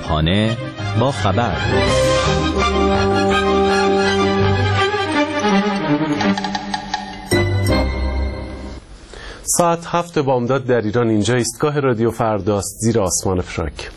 صبحانه با خبر. ساعت 7 بامداد در ایران. اینجا ایستگاه رادیو فرداست، زیر آسمان فراک.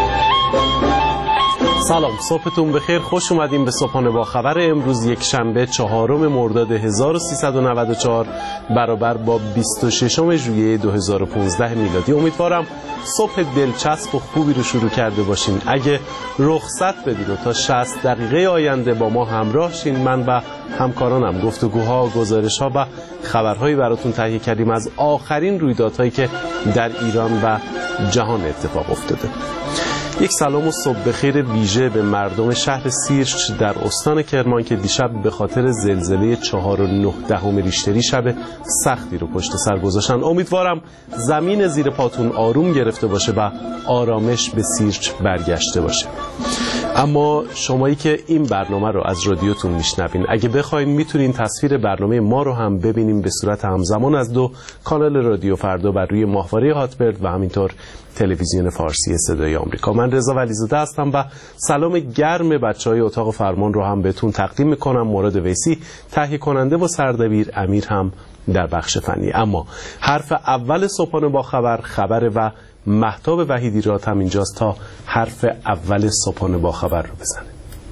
سلام، صبحتون بخیر. خوش اومدیم به صبحانه با خبر امروز یک شنبه 4 مرداد 1394 برابر با 26 ژوئیه 2015 میلادی. امیدوارم صبح دلچسب و خوبی رو شروع کرده باشین. اگه رخصت بدید و تا 60 دقیقه آینده با ما همراه شین، من و همکارانم گفتگوها، گزارش‌ها و خبرهایی براتون تهیه کردیم از آخرین رویدادهایی که در ایران و جهان اتفاق افتاده. یک سلام و صبح بخیر ویژه به مردم شهر سیرچ در استان کرمان که دیشب به خاطر زلزله 4.9 ریشتری شب سختی رو پشت سر گذاشتن. امیدوارم زمین زیر پاتون آروم گرفته باشه و آرامش به سیرچ برگشته باشه. اما شمایی که این برنامه رو از رادیوتون میشنوین، اگه بخواین میتونین تصویر برنامه ما رو هم ببینیم به صورت همزمان از 2 کانال رادیو فردا بر روی ماهواره هاتبرد و همینطور تلویزیون فارسی صدای آمریکا. من رضا ولیزاده هستم و سلام گرم بچهای اتاق فرمان رو هم بهتون تقدیم میکنم. مراد ویسی تهیه کننده و سردبیر، امیر هم در بخش فنی. اما حرف اول صبحانه با خبر و مهتاب وحیدی رات هم اینجاست تا حرف اول صبحانه با خبر رو بزنه.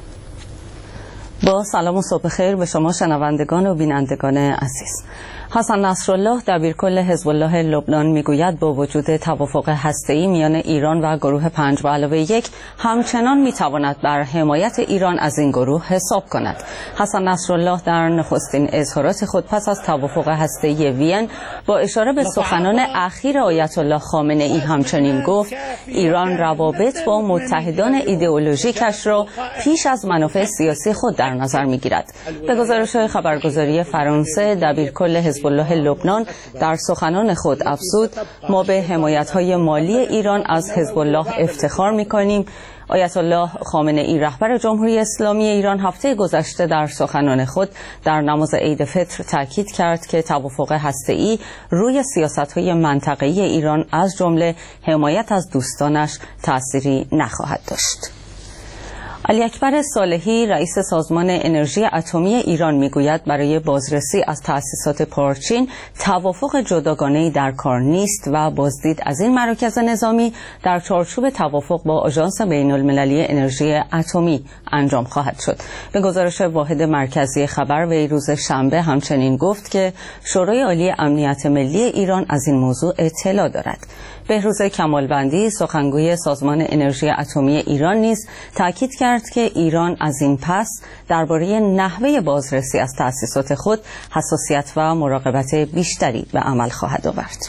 با سلام و صبح خیر به شما شنوندگان و بینندگان عزیز. حسن نصرالله دبیرکل حزب الله لبنان میگوید با وجود توافق هسته‌ای میان ایران و گروه 5+1 همچنان میتواند بر حمایت ایران از این گروه حساب کند. حسن نصرالله در نخستین اظهارات خود پس از توافق هسته‌ای وین با اشاره به سخنان اخیر آیت الله خامنه ای همچنین گفت ایران روابط با متحدان ایدئولوژیکش را پیش از منافع سیاسی خود در نظر میگیرد. به گزارش خبرگزاری فرانسه دبیرکل حزب الله لبنان در سخنان خود افزود ما به حمایت‌های مالی ایران از حزب الله افتخار می‌کنیم. آیت الله خامنه ای رهبر جمهوری اسلامی ایران هفته گذشته در سخنان خود در نماز عید فطر تاکید کرد که توافق هسته‌ای روی سیاست‌های منطقه‌ای ایران از جمله حمایت از دوستانش تأثیری نخواهد داشت. علی اکبر صالحی رئیس سازمان انرژی اتمی ایران میگوید برای بازرسی از تأسیسات پارچین توافق جداگانه‌ای در کار نیست و بازدید از این مراکز نظامی در چارچوب توافق با آژانس بین‌المللی انرژی اتمی انجام خواهد شد. به گزارش واحد مرکزی خبر وی روز شنبه همچنین گفت که شورای عالی امنیت ملی ایران از این موضوع اطلاع دارد. بهروز کمالوندی سخنگوی سازمان انرژی اتمی ایران نیز تاکید کرد که ایران از این پس درباره نحوه بازرسی از تأسیسات خود حساسیت و مراقبت بیشتری به عمل خواهد آورد.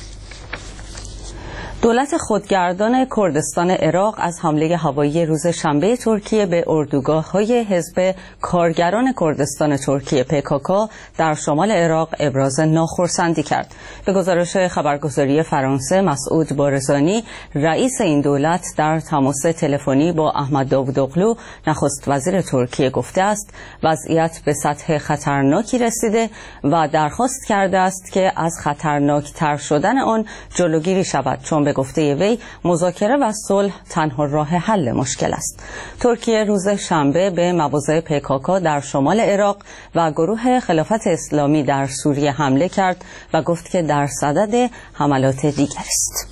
دولت خودگردان کردستان عراق از حمله هوایی روز شنبه ترکیه به اردوگاه‌های حزب کارگران کردستان ترکیه PKK در شمال عراق ابراز ناخرسندی کرد. به گزارش خبرگزاری فرانسه مسعود بارزانی رئیس این دولت در تماس تلفنی با احمد داوودوغلو نخست وزیر ترکیه گفته است وضعیت به سطح خطرناکی رسیده و درخواست کرده است که از خطرناکتر شدن آن جلوگیری شود، چون به گفته وی مذاکره و صلح تنها راه حل مشکل است. ترکیه روز شنبه به مواضع PKK در شمال عراق و گروه خلافت اسلامی در سوریه حمله کرد و گفت که در صدد حملات دیگر است.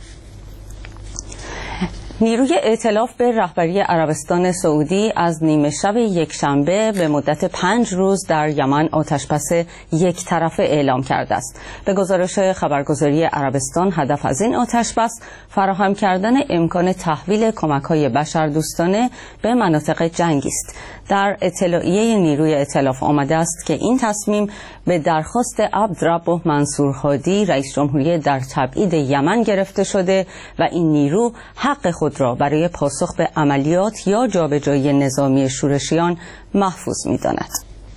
نیروی ائتلاف به رهبری عربستان سعودی از نیمه شب یک شنبه به مدت 5 روز در یمن آتش‌بس یک طرفه اعلام کرده است. به گزارش خبرگزاری عربستان هدف از این آتش‌بس فراهم کردن امکان تحویل کمک‌های بشردوستانه به مناطق جنگی است. در اطلاعیه نیروی ائتلاف آمده است که این تصمیم به درخواست عبدربه منصور هادی رئیس جمهوری در تبعید یمن گرفته شده و این نیرو حق خود را برای پاسخ به عملیات یا جابجایی نظامی شورشیان محفوظ می‌داند.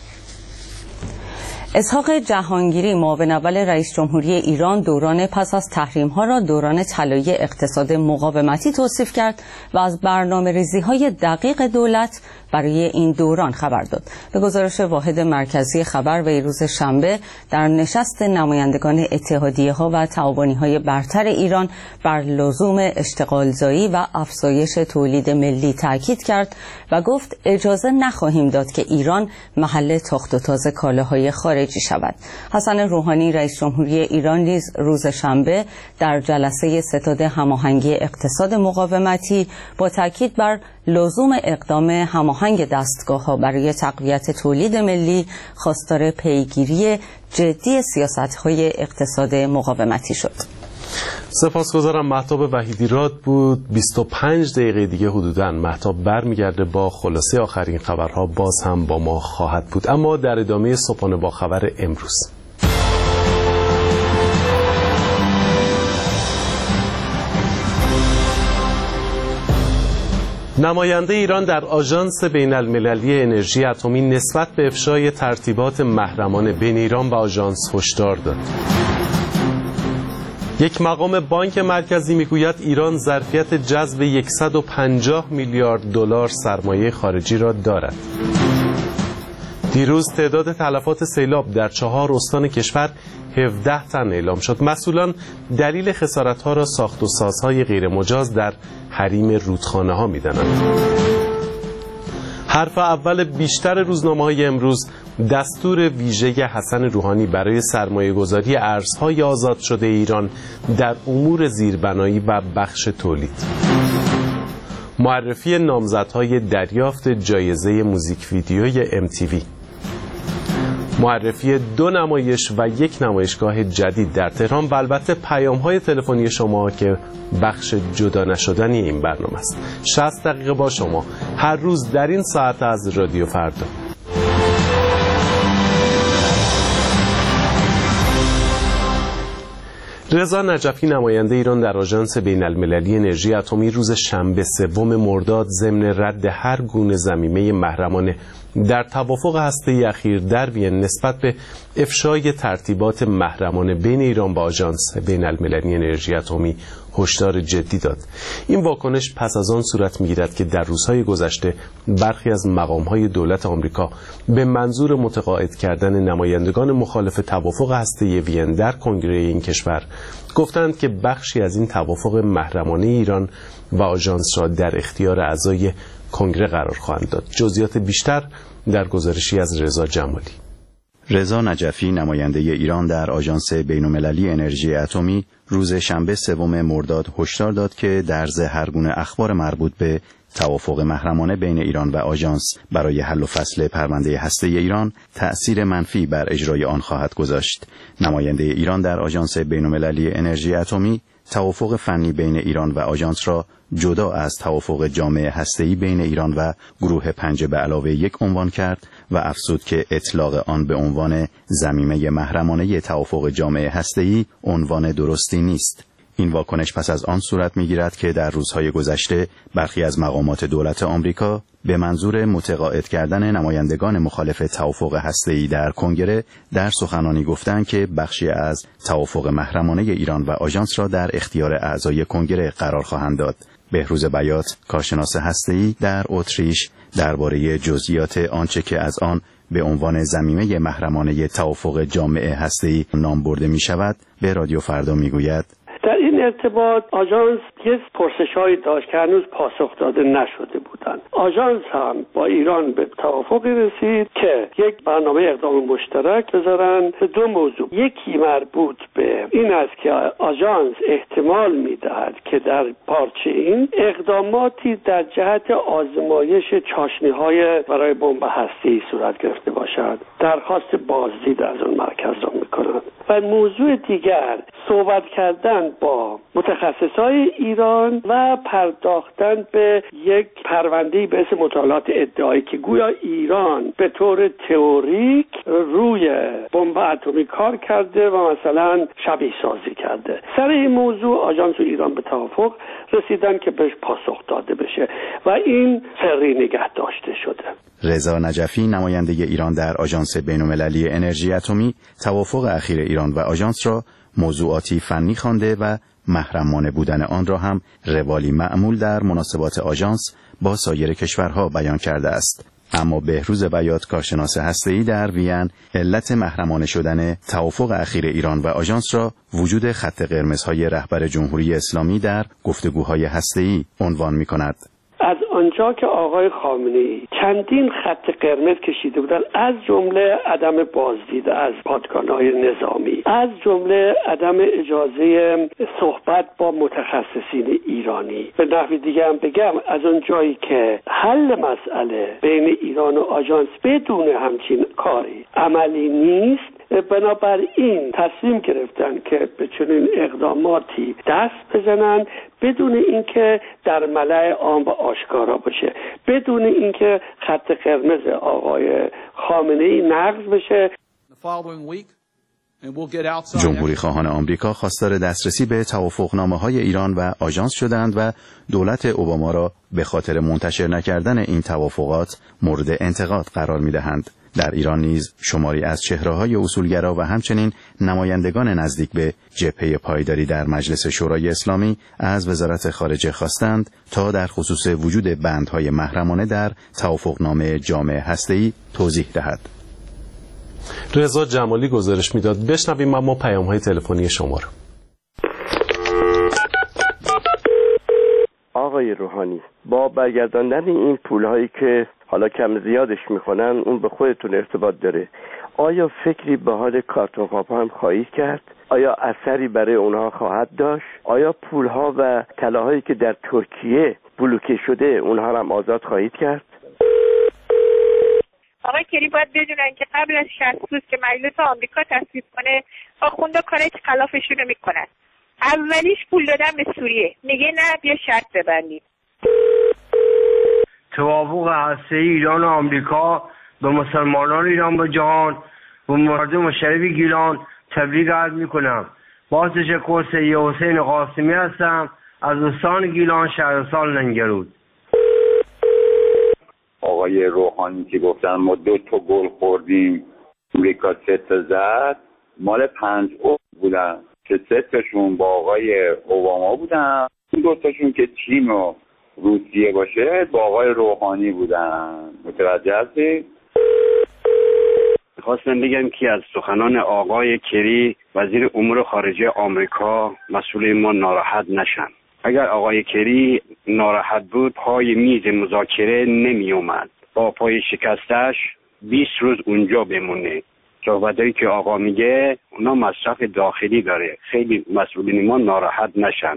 اسحاق جهانگیری معاون اول رئیس جمهوری ایران دوران پس از تحریم‌ها را دوران طلایی اقتصاد مقاومتی توصیف کرد و از برنامه‌ریزی‌های دقیق دولت برای این دوران خبر داد. به گزارش واحد مرکزی خبر روز شنبه در نشست نمایندگان اتحادیه‌ها و تعاونی‌های برتر ایران بر لزوم اشتغالزایی و افزایش تولید ملی تاکید کرد و گفت اجازه نخواهیم داد که ایران محل تاخت و تاز کالاهای خارجی شود. حسن روحانی رئیس جمهوری ایران نیز روز شنبه در جلسه ستاد هماهنگی اقتصاد مقاومتی با تاکید بر لزوم اقدام هماهنگ دستگاه‌ها برای تقویت تولید ملی خواستار پیگیری جدی سیاست‌های اقتصاد مقاومتی شد. سپاسگزارم. مهتاب وحیدی راد بود. 25 دقیقه دیگه حدوداً مهتاب برمیگرده با خلاصه آخرین خبرها، باز هم با ما خواهد بود. اما در ادامه صبحانه با خبر امروز، نماینده ایران در آژانس بین المللی انرژی اتمی نسبت به افشای ترتیبات محرمانه بین ایران و آژانس هشدار داد. یک مقام بانک مرکزی میگوید ایران ظرفیت جذب 150 میلیارد دلار سرمایه خارجی را دارد. دیروز تعداد تلفات سیلاب در 4 استان کشور 17 تن اعلام شد. مسئولان دلیل خسارت‌ها را ساخت و سازهای غیرمجاز در حریم رودخانه‌ها می‌دانند. حرف اول بیشتر روزنامه‌های امروز دستور ویژه حسن روحانی برای سرمایه‌گذاری ارزهای آزاد شده ایران در امور زیربنایی و بخش تولید. معرفی نامزدهای دریافت جایزه موزیک ویدیوی MTV. معرفی 2 نمایش و 1 نمایشگاه جدید در تهران و البته پیام‌های تلفنی شما که بخش جدا نشدنی این برنامه است. 60 دقیقه با شما هر روز در این ساعت از رادیو فردا. رضا نجفی نماینده ایران در آژانس بین المللی انرژی اتمی روز شنبه 3 مرداد ضمن رد هر گونه ضمیمه محرمانه در توافق هسته‌ای اخیر در وین نسبت به افشای ترتیبات محرمانه بین ایران و آژانس بین المللی انرژی اتمی هشدار جدی داد. این واکنش پس از آن صورت می‌گیرد که در روزهای گذشته برخی از مقام‌های دولت آمریکا به منظور متقاعد کردن نمایندگان مخالف توافق هسته‌ای وین در کنگره این کشور گفتند که بخشی از این توافق محرمانه ایران و آژانس را در اختیار اعضای کنگره قرار خواهند داد. جزئیات بیشتر در گزارشی از رضا جمالی. رضا نجفی نماینده ایران در آژانس بین‌المللی انرژی اتمی روز شنبه 3 مرداد هشدار داد که درز هر گونه اخبار مربوط به توافق محرمانه بین ایران و آژانس برای حل و فصل پرونده هسته‌ای ایران تأثیر منفی بر اجرای آن خواهد گذاشت. نماینده ایران در آژانس بین‌المللی انرژی اتمی توافق فنی بین ایران و آژانس را جدا از توافق جامع هسته‌ای بین ایران و گروه 5+1 عنوان کرد و افزود که اطلاق آن به عنوان ضمیمه محرمانه توافق جامع هسته‌ای عنوان درستی نیست. این واکنش پس از آن صورت می‌گیرد که در روزهای گذشته برخی از مقامات دولت آمریکا به منظور متقاعد کردن نمایندگان مخالف توافق هسته‌ای در کنگره در سخنانی گفتند که بخشی از توافق محرمانه ایران و آژانس را در اختیار اعضای کنگره قرار خواهند داد. بهروز بیات، کارشناس هسته‌ای در اتریش، درباره جزئیات آنچه که از آن به عنوان ضمیمه محرمانه توافق جامع هسته‌ای نام برده می‌شود، به رادیو فردا می‌گوید: در این ارتباط آژانس یه پرسش‌هایی داشت که هنوز پاسخ داده نشده بودند. آژانس هم با ایران به توافقی رسید که یک برنامه اقدام مشترک بذارن به 2 موضوع. یکی مربوط به این است که آژانس احتمال می‌دهد که در پارچه این اقداماتی در جهت آزمایش چاشنی‌های برای بمب هسته‌ای صورت گرفته باشد. درخواست بازدید از اون مرکز را می‌کنند. و موضوع دیگر صحبت کردن با متخصصای ایران و پرداختن به یک پرونده‌ای به اسم مطالعات ادعایی که گویا ایران به طور تئوریک روی بمب اتمی کار کرده و مثلا شبیه سازی کرده. سر این موضوع آژانس و ایران به توافق رسیدن که بهش پاسخ داده بشه و این سری نگه داشته شده. رضا نجفی نماینده ایران در آژانس بین‌المللی انرژی اتمی توافق اخیر ایران و آژانس را موضوعاتی فنی خوانده و محرمانه بودن آن را هم روالی معمول در مناسبات آژانس با سایر کشورها بیان کرده است. اما بهروز بیات، کارشناس هسته‌ای در وین، علت محرمانه شدن توافق اخیر ایران و آژانس را وجود خط قرمزهای رهبر جمهوری اسلامی در گفتگوهای هسته‌ای عنوان می‌کند. از آنجا که آقای خامنه‌ای چندین خط قرمز کشیده بودند، از جمله عدم بازدید از پادگان‌های نظامی، از جمله عدم اجازه صحبت با متخصصین ایرانی، به نحو دیگه هم بگم از اون جایی که حل مسئله بین ایران و آژانس بدون همچین کاری عملی نیست، بنابراین تصمیم گرفتن که به چنین اقداماتی دست بزنن بدون اینکه در ملأ عام و آشکارا باشه، بدون اینکه خط قرمز آقای خامنه‌ای نقض بشه. جمهوری خواهان آمریکا خواستار دسترسی به توافقنامه‌های ایران و آژانس شدند و دولت اوباما را به خاطر منتشر نکردن این توافقات مورد انتقاد قرار می‌دهند. در ایران نیز شماری از چهره‌های اصولگرا و همچنین نمایندگان نزدیک به جبهه پایداری در مجلس شورای اسلامی از وزارت خارجه خواستند تا در خصوص وجود بندهای محرمانه در توافقنامه جامع هسته‌ای توضیح دهد. رضا جمالی گزارش میداد. بشنویم اما پیام‌های تلفنی شما رو. آقای روحانی، با برگرداندن این پول‌هایی که حالا کم زیادش میکنن، اون به خودتون ارتباط داره. آیا فکری به حال کارتون پاپا هم خواهید کرد؟ آیا اثری برای اونها خواهد داشت؟ آیا پول‌ها و طلاهایی که در ترکیه بلوکه شده اونها هم آزاد خواهید کرد؟ آقای کری باید بدونن که قبل از 60 روز که مجلس آمریکا تصویب کنه، آخوندا کارای خلافشون رو میکنن. اولیش پول دادن به سوریه، میگه نه بیا شرط ببندید. توافق هسته‌ای ایران و آمریکا به مسلمانان ایران و جهان و مردم شریف گیلان تبریک عرض میکنم. با تشکر سید حسین قاسمی هستم از استان گیلان، شهرستان لنگرود. آقای روحانی که گفتن ما 2 تا گل خوردیم، امریکا 3 تا زد، مال 5 بودن که 3 تاشون با آقای اوباما بودن، این 2 تاشون که چین و روسیه باشه با آقای روحانی بودن. متوجه هستی؟ خواستم بگم که از سخنان آقای کری وزیر امور خارجه آمریکا مسئول ما ناراحت نشن. اگر آقای کری ناراحت بود پای میز مذاکره نمی اومد، با پای شکستش 20 روز اونجا بمونه. صحبتایی که آقا میگه اونا مصرف داخلی داره، خیلی مسئولین ما ناراحت نشن.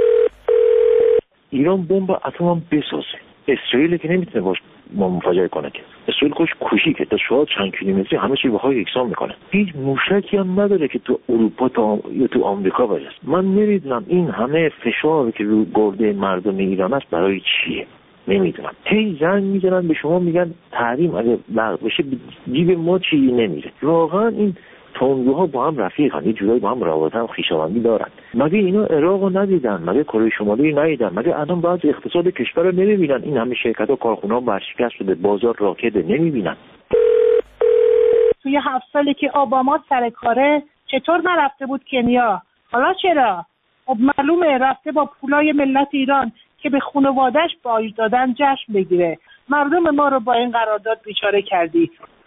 ایران بمب اتم هم بسازه، اسرائیل که نمیتونه باش ما منفجر کنه، که اسرائیل خوش کوشی که تا شاید چند کیلومتری همه چی بهای یکسان میکنه، هیچ موشکی هم نداره که تو اروپا یا تو آمریکا برسه. من نمیدونم این همه فشاری که رو گرده مردم ایران است برای چیه، نمیدونم. هی زنگ میزنن به شما میگن تحریم اگه بشه جیب ما چی نمیره. واقعا این تندروها با هم رفیقن، یه جورایی با هم رابطه هم خویشاوندی دارن. مگه اینا عراقو ندیدن؟ مگه کره شمالی ندیدن؟ مگه الان بعض اقتصاد کشور رو نمیبینن؟ این همه شرکت‌ها کارخونه‌ها ورشکست شده، بازار راکده، نمیبینن؟ توی 7 سالی که اوباما سر کاره چطور نرفته بود کنیا؟ حالا چرا؟ خب معلومه رفته با پولای ملت ایران که به خانواده‌اش باج دادن جشن بگیره. مردم ما رو با این قرارداد بیچاره کردی.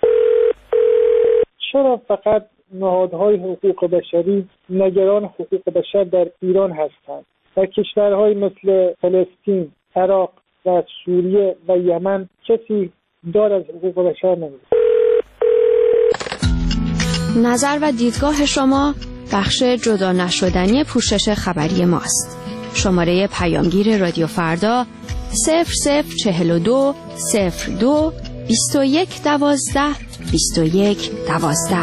چرا فقط نهادهای حقوق بشری نگران حقوق بشر در ایران هستند و کشورهای مثل فلسطین، عراق و سوریه و یمن کسی دار از حقوق بشر نمی‌کنه؟ نظر و دیدگاه شما بخش جدا نشدنی پوشش خبری ماست. شماره پیامگیر رادیو فردا 0042 02 21 12 21 12.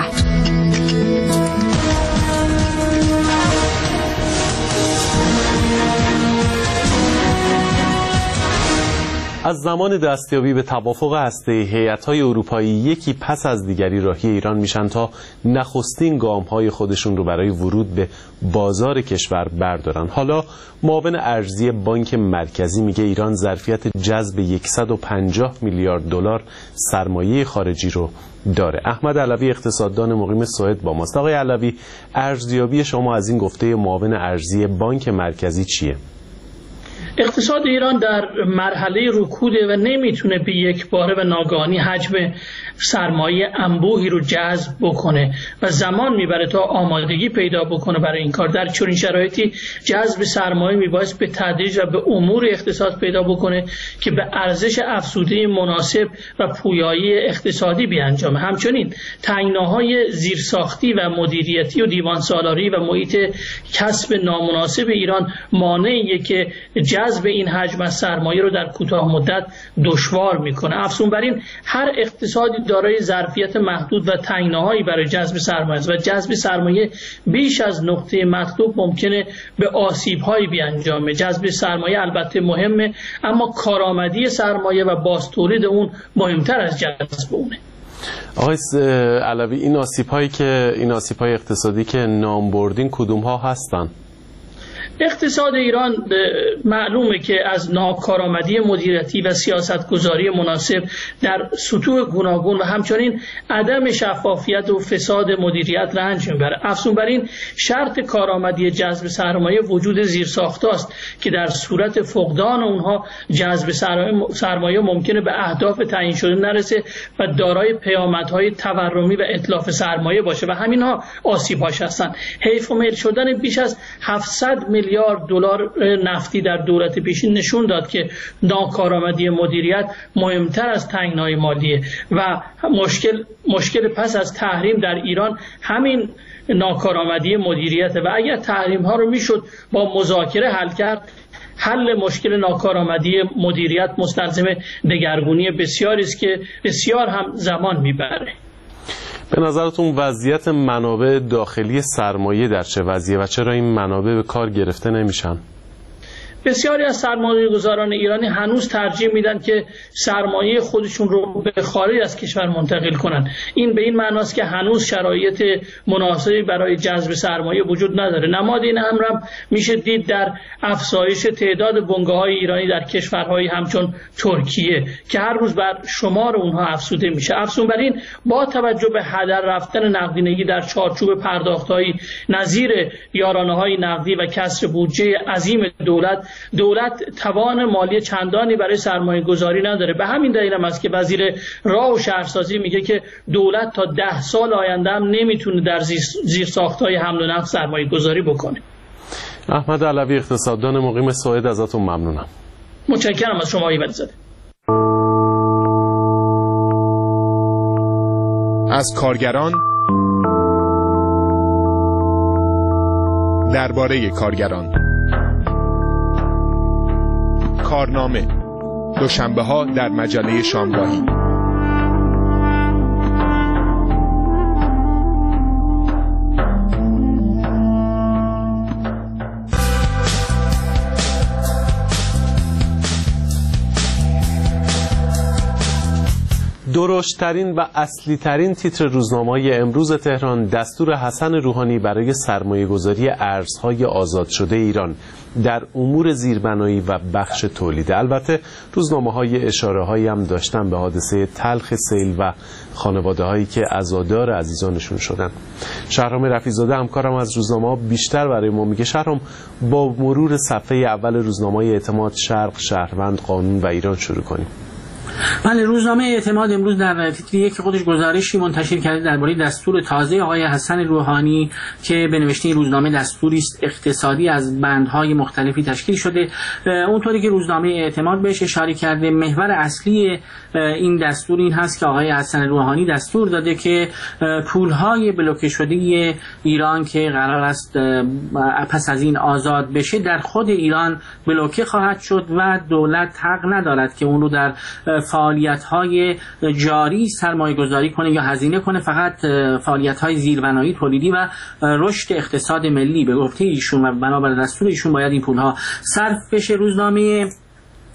از از زمان دستیابی به توافق هسته‌ای هیئت‌های اروپایی یکی پس از دیگری راهی ایران میشن تا نخستین گام‌های خودشون رو برای ورود به بازار کشور بردارن. حالا معاون ارزی بانک مرکزی میگه ایران ظرفیت جذب 150 میلیارد دلار سرمایه خارجی رو داره. احمد علوی اقتصاددان مقیم سوئد با ماست. آقای علوی، ارزیابی شما از این گفته معاون ارزی بانک مرکزی چیه؟ اقتصاد ایران در مرحله رکوده و نمیتونه به یک باره و ناگهانی حجم سرمایه انبوهی رو جذب بکنه و زمان میبره تا آمادگی پیدا بکنه برای این کار. در چنین شرایطی جذب سرمایه میبایست به تدریج و به امور اقتصاد پیدا بکنه که به ارزش افزوده مناسب و پویایی اقتصادی بیانجامه. همچنین تنگناهای زیرساختی و مدیریتی و دیوان سالاری و محیط کسب نامناسب ایران مانعیه که جذب این حجم از سرمایه رو در کوتاه مدت دشوار میکنه. افزون بر این هر اقتصادی دارای ظرفیت محدود و تنگناهایی برای جذب سرمایه است و جذب سرمایه بیش از نقطه مطلوب ممکنه به آسیب‌هایی بیانجامه. جذب سرمایه البته مهمه، اما کارآمدی سرمایه و بازتولید اون مهمتر از جذب اونه. آقای علوی، این آسیب‌های اقتصادی که نام بردین کدوم‌ها هستن؟ اقتصاد ایران معلومه که از ناکارآمدی مدیریتی و سیاستگذاری مناسب در سطوح گوناگون و همچنین عدم شفافیت و فساد مدیریت رنج میبره. افزون بر این شرط کارآمدی جذب سرمایه وجود زیرساخت‌هاست که در صورت فقدان اونها جذب سرمایه ممکنه به اهداف تعیین شده نرسه و دارای پیامدهای تورمی و اتلاف سرمایه باشه و همینها آسیب‌هاش هستن. حیف و میل شدن بیش از 700 میلیارد دلار نفتی در دولت پیشین نشون داد که ناکارآمدی مدیریت مهمتر از تنگنای مالیه و مشکل پس از تحریم در ایران همین ناکارآمدی مدیریت و اگر تحریم ها رو میشد با مذاکره حل کرد، حل مشکل ناکارآمدی مدیریت مستلزم دگرگونی بسیاری است که بسیار هم زمان میبره. به نظرتون وضعیت منابع داخلی سرمایه در چه وضعیه و چرا این منابع به کار گرفته نمیشن؟ بسیاری از سرمایه‌گذاران ایرانی هنوز ترجیح میدن که سرمایه خودشون رو به خارج از کشور منتقل کنن. این به این معناست که هنوز شرایط مناسبی برای جذب سرمایه وجود نداره. نماد این امر هم میشه دید در افزایش تعداد بنگاه‌های ایرانی در کشورهای همچون ترکیه که هر روز بر شمار اونها افزوده میشه. افزون بر این با توجه به هدر رفتن نقدینگی در چارچوب پرداخت‌های نظیر یارانه‌های نقدی و کسر بودجه عظیم دولت توان مالی چندانی برای سرمایه گذاری نداره. به همین دلیل هم است که وزیر راه و شهرسازی میگه که دولت تا 10 سال آینده هم نمیتونه در زیرساخت‌های حمل و نقل سرمایه گذاری بکنه. احمد علوی اقتصاددان مقیم سوئد، ازتون ممنونم. متشکرم از شما ایوان‌زاده. از کارگران درباره کارگران. کارنامه دوشنبه‌ها در مجله شامگاهی. درشتترین و اصلی ترین تیتر روزنامه‌های امروز تهران دستور حسن روحانی برای سرمایه‌گذاری ارزهای آزاد شده ایران در امور زیربنایی و بخش تولید. البته روزنامه‌های اشاره‌هایی هم داشتن به حادثه تلخ سیل و خانواده‌هایی که عزادار عزیزانشون شدن. شهرام رفیع‌زاده همکارم از روزنامه‌ها بیشتر برای ما میگه. شهرام، با مرور صفحه اول روزنامه‌های اعتماد، شرق، شهروند، قانون و ایران شروع کنیم. بله، روزنامه اعتماد امروز در تیتر یک خودش گزارشی منتشر کرده درباره دستور تازه آقای حسن روحانی که به نوشته این روزنامه دستوری است اقتصادی از بندهای مختلفی تشکیل شده. اونطوری که روزنامه اعتماد بهش اشاره کرده، محور اصلی این دستور این هست که آقای حسن روحانی دستور داده که پولهای بلوکه شده ایران که قرار است پس از این آزاد بشه در خود ایران بلوکه خواهد شد و دولت حق ندارد که اون رو در فعالیت‌های جاری سرمایه گذاری کنه یا هزینه کنه. فقط فعالیت‌های زیربنایی، تولیدی و رشد اقتصاد ملی به گفته ایشون و بنابر دستور ایشون باید این پول‌ها صرف بشه. روزنامه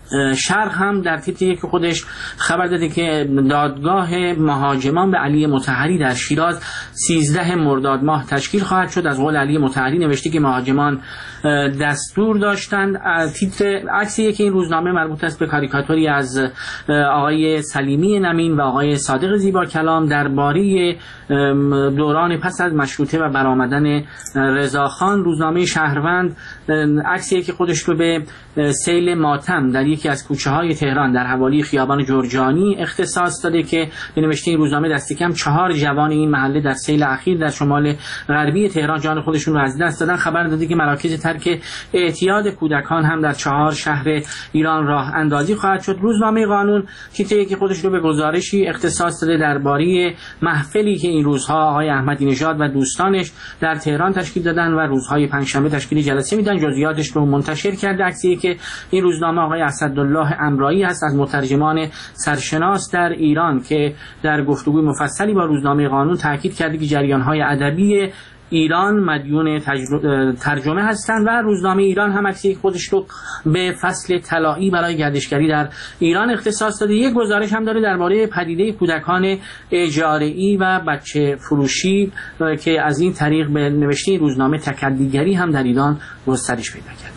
شرق هم در تیتری که خودش خبر داده که دادگاه مهاجمان به علی مطهری در شیراز 13 مرداد ماه تشکیل خواهد شد. از قول علی مطهری نوشته که مهاجمان دستور داشتند. تیتر عکسی که این روزنامه مربوط است به کاریکاتوری از آقای سلیمی نمین و آقای صادق زیبا کلام درباره دوران پس از مشروطه و برآمدن رضاخان. روزنامه شهروند عکسی که خودش رو به سیل ماتم در یکی از کوچه‌های تهران در حوالی خیابان جرجانی اختصاص داده که به نوشته این روزنامه دست کم 4 جوان این محله در سیل اخیر در شمال غربی تهران جان خودشون رو از دست دادن. خبر داده که مراکز ترک اعتیاد کودکان هم در 4 شهر ایران راه اندازی خواهد شد. روزنامه قانون تیتری که خودش رو به گزارشی اختصاص داده درباره محفلی که این روزها آقای احمدی نژاد و دوستانش در تهران تشکیل دادن و روزهای پنجشنبه تشکیل جلسه میدن جزئیاتش رو منتشر کرده. عکسی که این روزنامه آقای اسدالله امرایی هست از مترجمان سرشناس در ایران که در گفتگوی مفصلی با روزنامه قانون تاکید کرده که جریان‌های ادبی ایران مدیون ترجمه هستند و روزنامه ایران هم عکسی خودش رو به فصل طلایی برای گردشگری در ایران اختصاص داده. یک گزارش هم داره درباره پدیده کودکان اجاره‌ای و بچه فروشی که از این طریق به نوشته روزنامه تکدیگری هم در ایران گسترش پیدا کرده.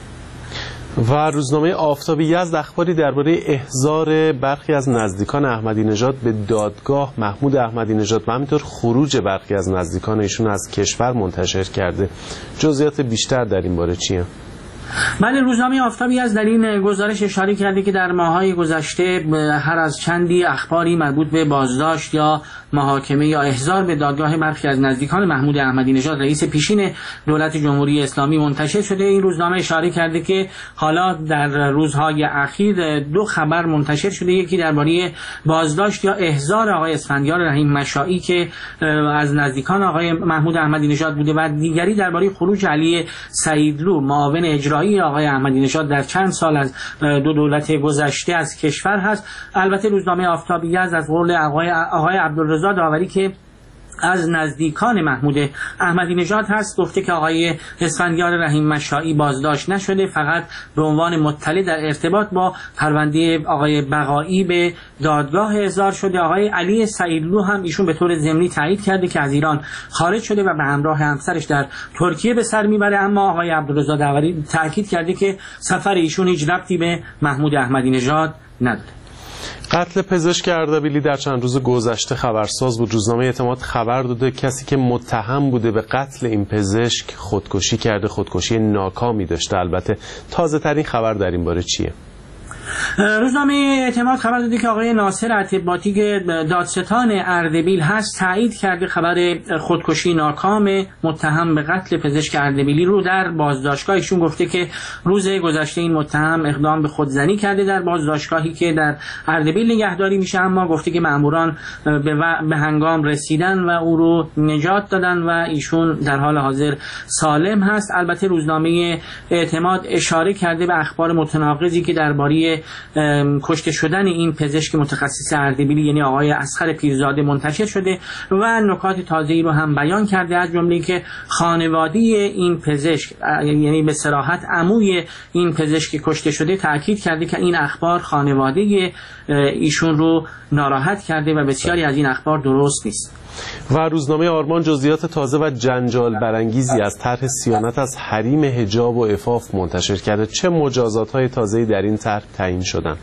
و روزنامه آفتاب یزد اخباری درباره احضار برخی از نزدیکان احمدی نژاد به دادگاه محمود احمدی نژاد و همینطور خروج برخی از نزدیکان ایشون از کشور منتشر کرده. جزئیات بیشتر در این باره چیه؟ بله، روزنامه آفتابی از در این گزارش اشاره کرده که در ماه‌های گذشته هر از چندی اخباری مربوط به بازداشت یا محاکمه یا احضار به دادگاه برخی از نزدیکان محمود احمدی نژاد رئیس پیشین دولت جمهوری اسلامی منتشر شده. این روزنامه اشاره کرده که حالا در روزهای اخیر 2 خبر منتشر شده، یکی درباره بازداشت یا احضار آقای اسفندیار رحیم مشائی که از نزدیکان آقای محمود احمدی نژاد بوده و دیگری درباره خروج علی سعیدلو معاون اجرایی آقای احمدی نژاد در چند سال از 2 دولت گذشته از کشور هست. البته روزنامه آفتابی یزد از قول آقای عبدالرضا داوری که از نزدیکان محمود احمدی نژاد هست گفته که آقای اسفندیار رحیم مشائی بازداشت نشده، فقط به عنوان مطلع در ارتباط با پرونده آقای بقایی به دادگاه احضار شده. آقای علی سعیدلو هم ایشون به طور ضمنی تایید کرده که از ایران خارج شده و به همراه همسرش در ترکیه به سر میبره، اما آقای عبدالرضا داوری تاکید کرده که سفر ایشون هیچ ربطی به محمود احمدی نژاد نداره. قتل پزشک اردبیلی در چند روز گذشته خبرساز بود. روزنامه اعتماد خبر داده کسی که متهم بوده به قتل این پزشک خودکشی کرده، خودکشی ناکامی داشته. البته تازه ترین خبر در این باره چیه؟ روزنامه اعتماد خبر داده که آقای ناصر عتیباتی که دادستان اردبیل هست تایید کرده خبر خودکشی ناکام متهم به قتل پزشک اردبیلی رو در بازداشتگاه. ایشون گفته که روز گذشته این متهم اقدام به خودزنی کرده در بازداشتگاهی که در اردبیل نگهداری میشه، اما گفته که مأموران به هنگام رسیدن و او رو نجات دادن و ایشون در حال حاضر سالم هست. البته روزنامه اعتماد اشاره کرده به اخبار متناقضی که درباره کشته شدن این پزشک متخصص اردبیلی یعنی آقای اصغر پیرزاده منتشر شده و نکات تازه‌ای رو هم بیان کرده، از جمله که خانواده این پزشک یعنی به صراحت عموی این پزشک کشته شده تاکید کرده که این اخبار خانواده ایشون رو ناراحت کرده و بسیاری از این اخبار درست نیست. و روزنامه آرمان جزئیات تازه و جنجال برانگیزی از طرح صیانت از حریم حجاب و عفاف منتشر کرده. چه مجازات‌های تازه‌ای در این طرح تعیین شدند؟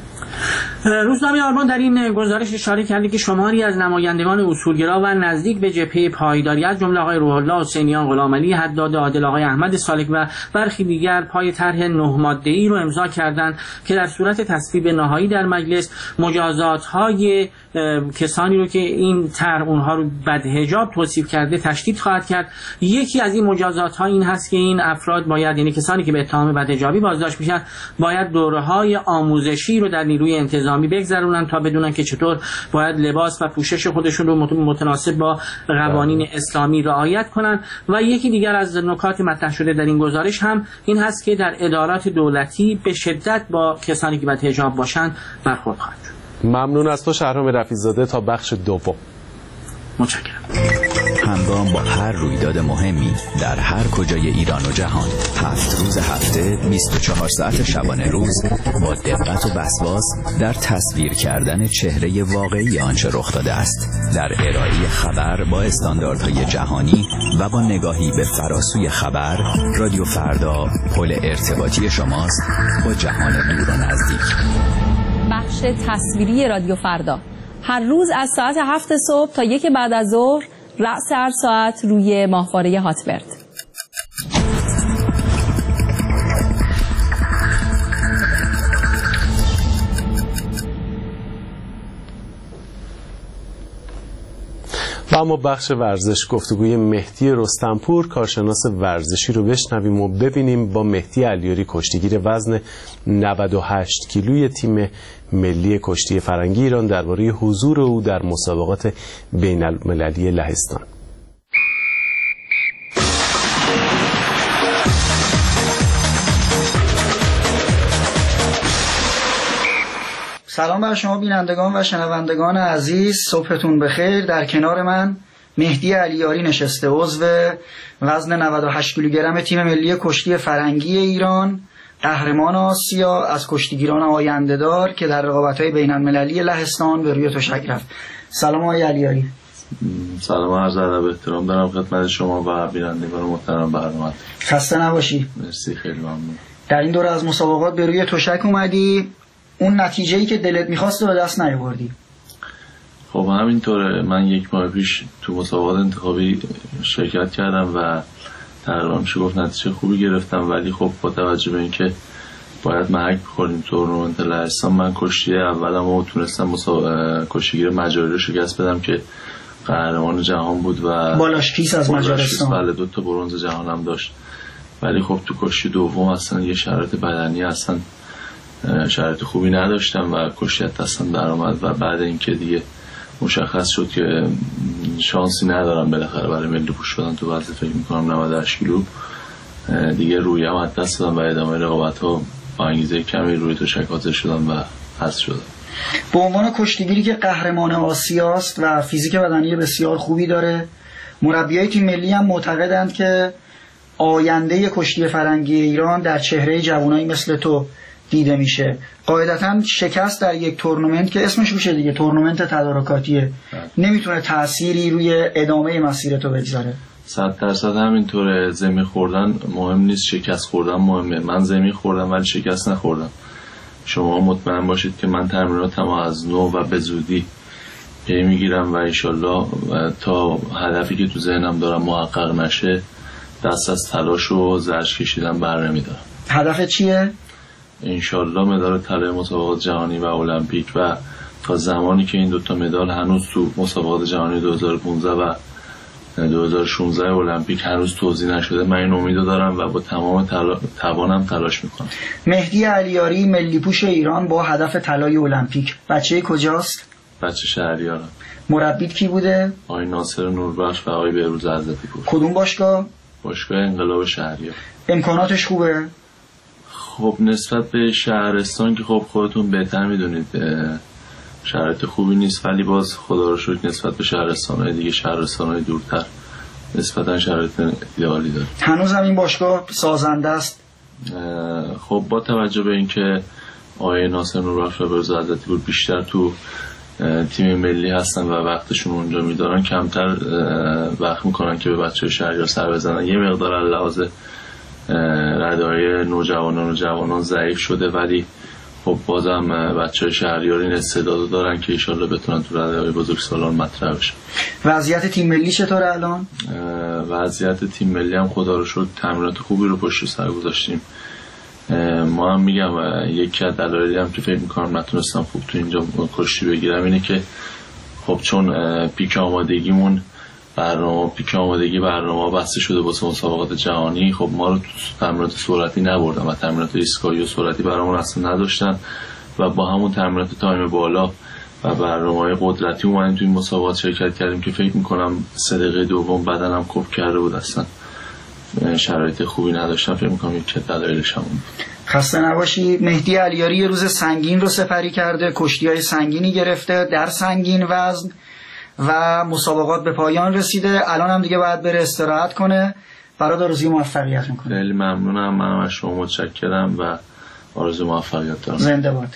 روزنامه آرمان در این گزارش اشاره کرده که شماری از نمایندگان اصولگرا و نزدیک به جبهه پایداری از جمله آقای روح الله حسینیان، غلامعلی حداد عادل، آقای احمد سالک و برخی دیگر پای طرح 9 ماده‌ای رو امضا کردند که در صورت تصویب نهایی در مجلس مجازات‌های کسانی رو که این طرح اونها رو بدحجاب توصیف کرده تشدید خواهد کرد. یکی از این مجازات‌ها این هست که این افراد باید، یعنی کسانی که به اتهام بدحجابی بازداشت میشن، باید دوره‌های آموزشی رو در نیروی انتظامی بگذرونن تا بدونن که چطور باید لباس و پوشش خودشون رو متناسب با قوانین اسلامی رعایت کنن. و یکی دیگر از نکات مطرح شده در این گزارش هم این هست که در ادارات دولتی به شدت با کسانی که بدحجاب باشن برخورد خواهد شد. ممنون از تو شهرام رفیع‌زاده. تا بخش دوم. متشکرم. همگام با هر رویداد مهمی در هر کجای ایران و جهان. 7 روز هفته، 24 ساعت شبانه روز، با دقت و وسواس در تصویر کردن چهره واقعی آنچه رخ داده است، در ارائه خبر با استانداردهای جهانی و با نگاهی به فراسوی خبر. رادیو فردا پل ارتباطی شماست با جهان دور و نزدیک. بخش تصویری رادیو فردا هر روز از ساعت 7 صبح تا 1 بعد از ظهر، رأس هر ساعت روی ماهواره هاتبرد. و اما بخش ورزش، گفتگوی مهدی رستمپور کارشناس ورزشی رو بشنویم و ببینیم با مهدی علیاری، کشتیگیر وزن 98 کیلوی تیم ملی کشتی فرنگی ایران، درباره حضور او در مسابقات بین المللی لهستان. سلام بر شما بینندگان و شنوندگان عزیز، صبحتون بخیر. در کنار من مهدی علیاری نشسته، عضو وزن 98 کیلوگرم تیم ملی کشتی فرنگی ایران، قهرمان آسیا، از کشتیگیران آینده‌دار که در رقابت‌های بین‌المللی لهستان به روی تشک رفت. سلام آقای علیاری. سلام، عرض ادب و احترام دارم خدمت شما و بینندگان محترم برنامه. خسته نباشی. مرسی، خیلی ممنون. در این دوره از مسابقات به روی تشک اومدی، اون نتیجه‌ای که دلت می‌خواست رو به دست نیاوردی. خب همینطوره. من 1 ماه پیش تو مسابقات انتخابی شرکت کردم و تقریبا میشه گفت نتیجه خوبی گرفتم، ولی خب با توجه به اینکه باید محک بخوریم تورنمنت لهستان، من کشتی اولمو تونستم کشتیگیر مجاری رو شکست بدم که قهرمان جهان بود و بالاشکیس از مجارستان. بله، 2 تا برنز جهان هم داشت. ولی خب تو کشتی دوم اصلا یه شرایط بدنی اصلا شرایط خوبی نداشتم و کشتی دستم در آمد و بعد اینکه دیگه مشخص شد که شانسی ندارم بالاخره برای ملی پوش شدن تو وزن فکر میکنم 98 کیلو، دیگه رویم از دست دادم و ادامه رقابت‌ها با انگیزه کمی روی تشک حاضر شدم و حذف شدم. به عنوان کشتیگیری که قهرمان آسیاست و فیزیک بدنی بسیار خوبی داره، مربیای تیم ملی هم معتقدند که آینده کشتی فرنگی ایران در چهره جوانایی مثل تو دیده میشه. قاعدتاً شکست در یک تورنمنت که اسمش روشه دیگه، تورنمنت تدارکاتیه، نمیتونه تأثیری روی ادامه مسیر تو بگذاره. 100% همینطوره. زمین خوردن مهم نیست، شکست خوردن مهمه. من زمین خوردم ولی شکست نخوردم. شما مطمئن باشید که من تمریناتم از نو و به زودی پی میگیرم و انشالله تا هدفی که تو ذهنم دارم محقق نشه دست از تلاش و زجر کشیدن بر نمیدارم. هدف چیه؟ انشالله مدال طلای مسابقات جهانی و المپیک و تا زمانی که این 2 تا مدال هنوز تو مسابقات جهانی 2015 و 2016 المپیک هنوز توزیع نشده، من این امیدو دارم و با تمام توانم تلاش میکنم. مهدی علیاری، ملی پوش ایران با هدف طلای المپیک. بچه کجاست؟ بچه شهریارم. مربیت کی بوده؟ آقای ناصر نوربخش و آقای بهروز عزتی پور. کدوم باشگاه؟ باشگاه انقلاب شهریار. امکاناتش خوبه؟ خب نسبت به شهرستان که خب خودتون بهتر میدونید شرایط خوبی نیست، ولی باز خدا رو شکر نسبت به شهرستان‌های دیگه، شهرستان‌های دورتر نسبتاً شرایط ایدئالی داره. هنوز هم این باشگاه سازنده است؟ خب با توجه به اینکه آقای ناصر نوربخش و بهروز عزتی پور بیشتر تو تیم ملی هستن و وقتشون اونجا میدارن، کمتر وقت میکنن که به بچه شهریار سر بزنن. یه مقدار لحاظ ردای نوجوانان و جوانان ضعیف شده، ولی خب بازم بچه شهریار این استعدادو دارن که ایشالله بتونن تو ردای بزرگسالان مطرح بشن. وضعیت تیم ملی چطوره الان؟ وضعیت تیم ملی هم خدا رو شکر تمرینات خوبی رو پشت سر گذاشتیم. ما هم میگم یکی از دلایلی هم که فکر میکنم نتونستم خوب تو اینجا کشتی بگیرم اینه که خب چون پیک آمادگی برنامه بسته شده واسه مسابقات جهانی، خب ما رو تمرینات سرعتی نبردن و تمرینات ایستگاهی و سرعتی برامون اصلا نداشتن و با همون تمرینات تایم بالا و برنامه‌های قدرتی اومدیم توی مسابقات شرکت کردیم که فکر میکنم 3 دقیقه دوم بدنم کپ کرده بود، اصلا شرایط خوبی نداشتم. فکر میکنم یک دلایلش همون بود. خسته نباشی. مهدی علیاری یه روز سنگین رو سپری کرده، کشتی‌های سنگینی گرفته در سنگین وزن و مسابقات به پایان رسیده. الان هم دیگه باید بره استراحت کنه. برات آرزوی موفقیت میکنم. خیلی ممنونم. منم از شما متشکرم و آرزوی موفقیت دارم. زنده باد.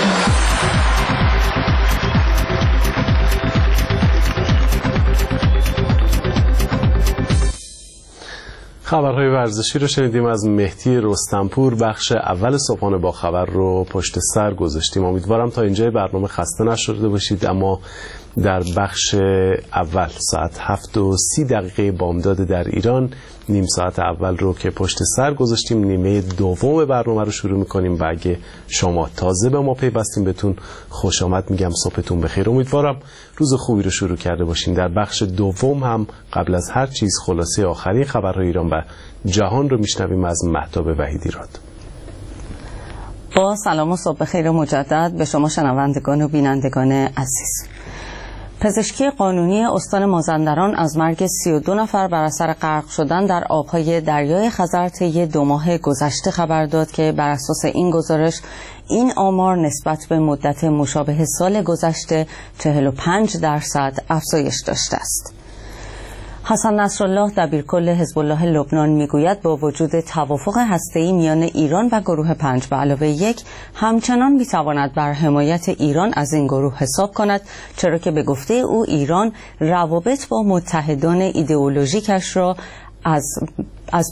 خبرهای ورزشی رو شنیدیم از مهدی رستمپور. بخش اول صبحانه با خبر رو پشت سر گذاشتیم. امیدوارم تا اینجای برنامه خسته نشده باشید، اما در بخش اول ساعت 7:30 بامداد در ایران، نیم ساعت اول رو که پشت سر گذاشتیم، نیمه دوم برنامه رو شروع میکنیم و اگه شما تازه به ما پیوستیم بهتون خوش آمد میگم، صبحتون بخیر. امیدوارم روز خوبی رو شروع کرده باشین. در بخش دوم هم قبل از هر چیز خلاصه آخرین خبرهای ایران و جهان رو میشنویم از مهتاب وحیدیراد. با سلام و صبح بخیر مجدد به شما شنوندگان و بینندگان عزیز. پزشکی قانونی استان مازندران از مرگ 32 نفر بر اثر غرق شدن در آبهای دریای خزر طی 2 ماه گذشته خبر داد که بر اساس این گزارش این آمار نسبت به مدت مشابه سال گذشته 45% افزایش داشته است. حسن نصرالله دبیرکل حزب الله لبنان میگوید با وجود توافق هسته‌ای میان ایران و گروه 5+1 همچنان میتواند بر حمایت ایران از این گروه حساب کند، چرا که به گفته او ایران روابط با متحدان ایدئولوژیکش را از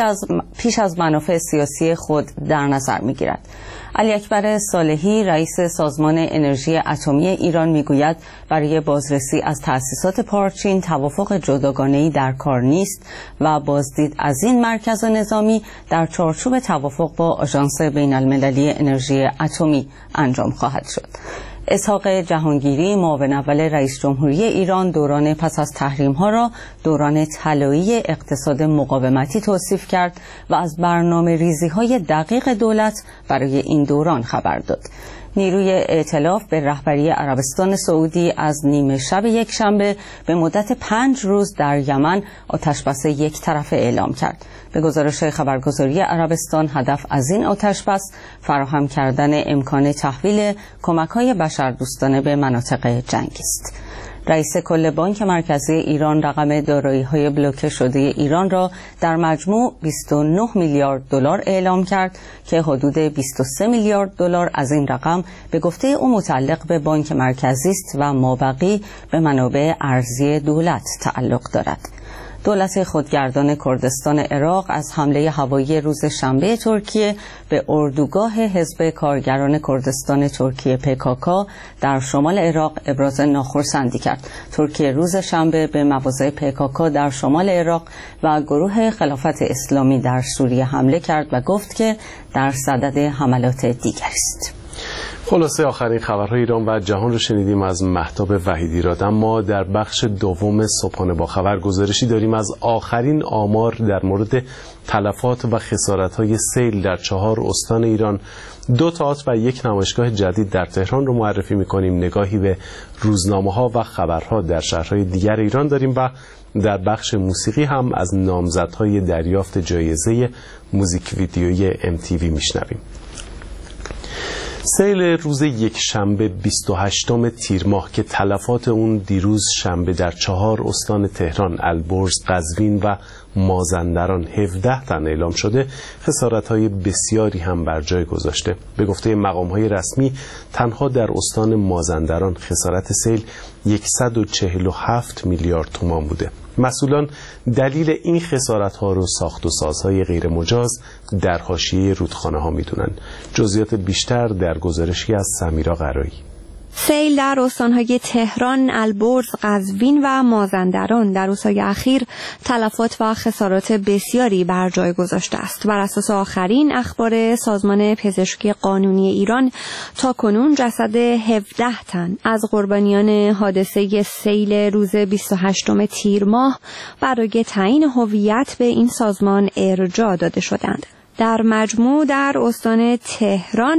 پیش از منافع سیاسی خود در نظر میگیرد. علی اکبر صالحی رئیس سازمان انرژی اتمی ایران میگوید برای بازرسی از تأسیسات پارچین توافق جداگانه‌ای در کار نیست و بازدید از این مرکز نظامی در چارچوب توافق با آژانس بین‌المللی انرژی اتمی انجام خواهد شد. اسحاق جهانگیری معاون اول رئیس جمهوری ایران دوران پس از تحریم‌ها را دوران طلایی اقتصاد مقاومتی توصیف کرد و از برنامه‌ریزی‌های دقیق دولت برای این دوران خبر داد. نیروی ائتلاف به رهبری عربستان سعودی از نیمه شب یکشنبه به مدت 5 روز در یمن آتشبس یک طرفه اعلام کرد. به گزارش خبرگزاری عربستان هدف از این آتشبس فراهم کردن امکان تحویل کمک‌های بشردوستانه به مناطق جنگی است. رئیس کل بانک مرکزی ایران رقم دارایی‌های بلوکه شده ایران را در مجموع 29 میلیارد دلار اعلام کرد که حدود 23 میلیارد دلار از این رقم به گفته او متعلق به بانک مرکزی است و مابقی به منابع ارزی دولت تعلق دارد. دولت خودگردان کردستان عراق از حمله هوایی روز شنبه ترکیه به اردوگاه حزب کارگران کردستان ترکیه PKK در شمال عراق ابراز ناخرسندی کرد. ترکیه روز شنبه به مواضع PKK در شمال عراق و گروه خلافت اسلامی در سوریه حمله کرد و گفت که در صدد حملات دیگری است. خلاصه آخرین خبرهای ایران و جهان رو شنیدیم از مهتاب وحیدیراد. اما در بخش دوم صبحانه با خبر گزارشی داریم از آخرین آمار در مورد تلفات و خسارت‌های سیل در 4 استان ایران. 2 تئاتر و 1 نمایشگاه جدید در تهران رو معرفی می‌کنیم. نگاهی به روزنامه‌ها و خبرها در شهرهای دیگر ایران داریم و در بخش موسیقی هم از نامزدهای دریافت جایزه موزیک ویدیویی MTV میشنویم. سیل روز یکشنبه 28 تیر ماه که تلفات اون دیروز شنبه در 4 استان تهران، البرز، قزوین و مازندران 17 تن اعلام شده، خسارت‌های بسیاری هم بر جای گذاشته. به گفته مقام‌های رسمی تنها در استان مازندران خسارت سیل 147 میلیارد تومان بوده. مسئولان دلیل این خسارت‌ها رو ساخت و سازهای غیر مجاز در حاشیه رودخانه‌ها می‌دونن. جزئیات بیشتر در گزارشی از سمیرا قرایی. سیل در استان‌های تهران، البرز، قزوین و مازندران در روزهای اخیر تلفات و خسارات بسیاری بر جای گذاشته است. بر اساس آخرین اخبار سازمان پزشکی قانونی ایران تاکنون جسد 17 تن از قربانیان حادثه سیل روز 28 تیر ماه برای تعیین هویت به این سازمان ارجاع داده شدند. در مجموع در استان تهران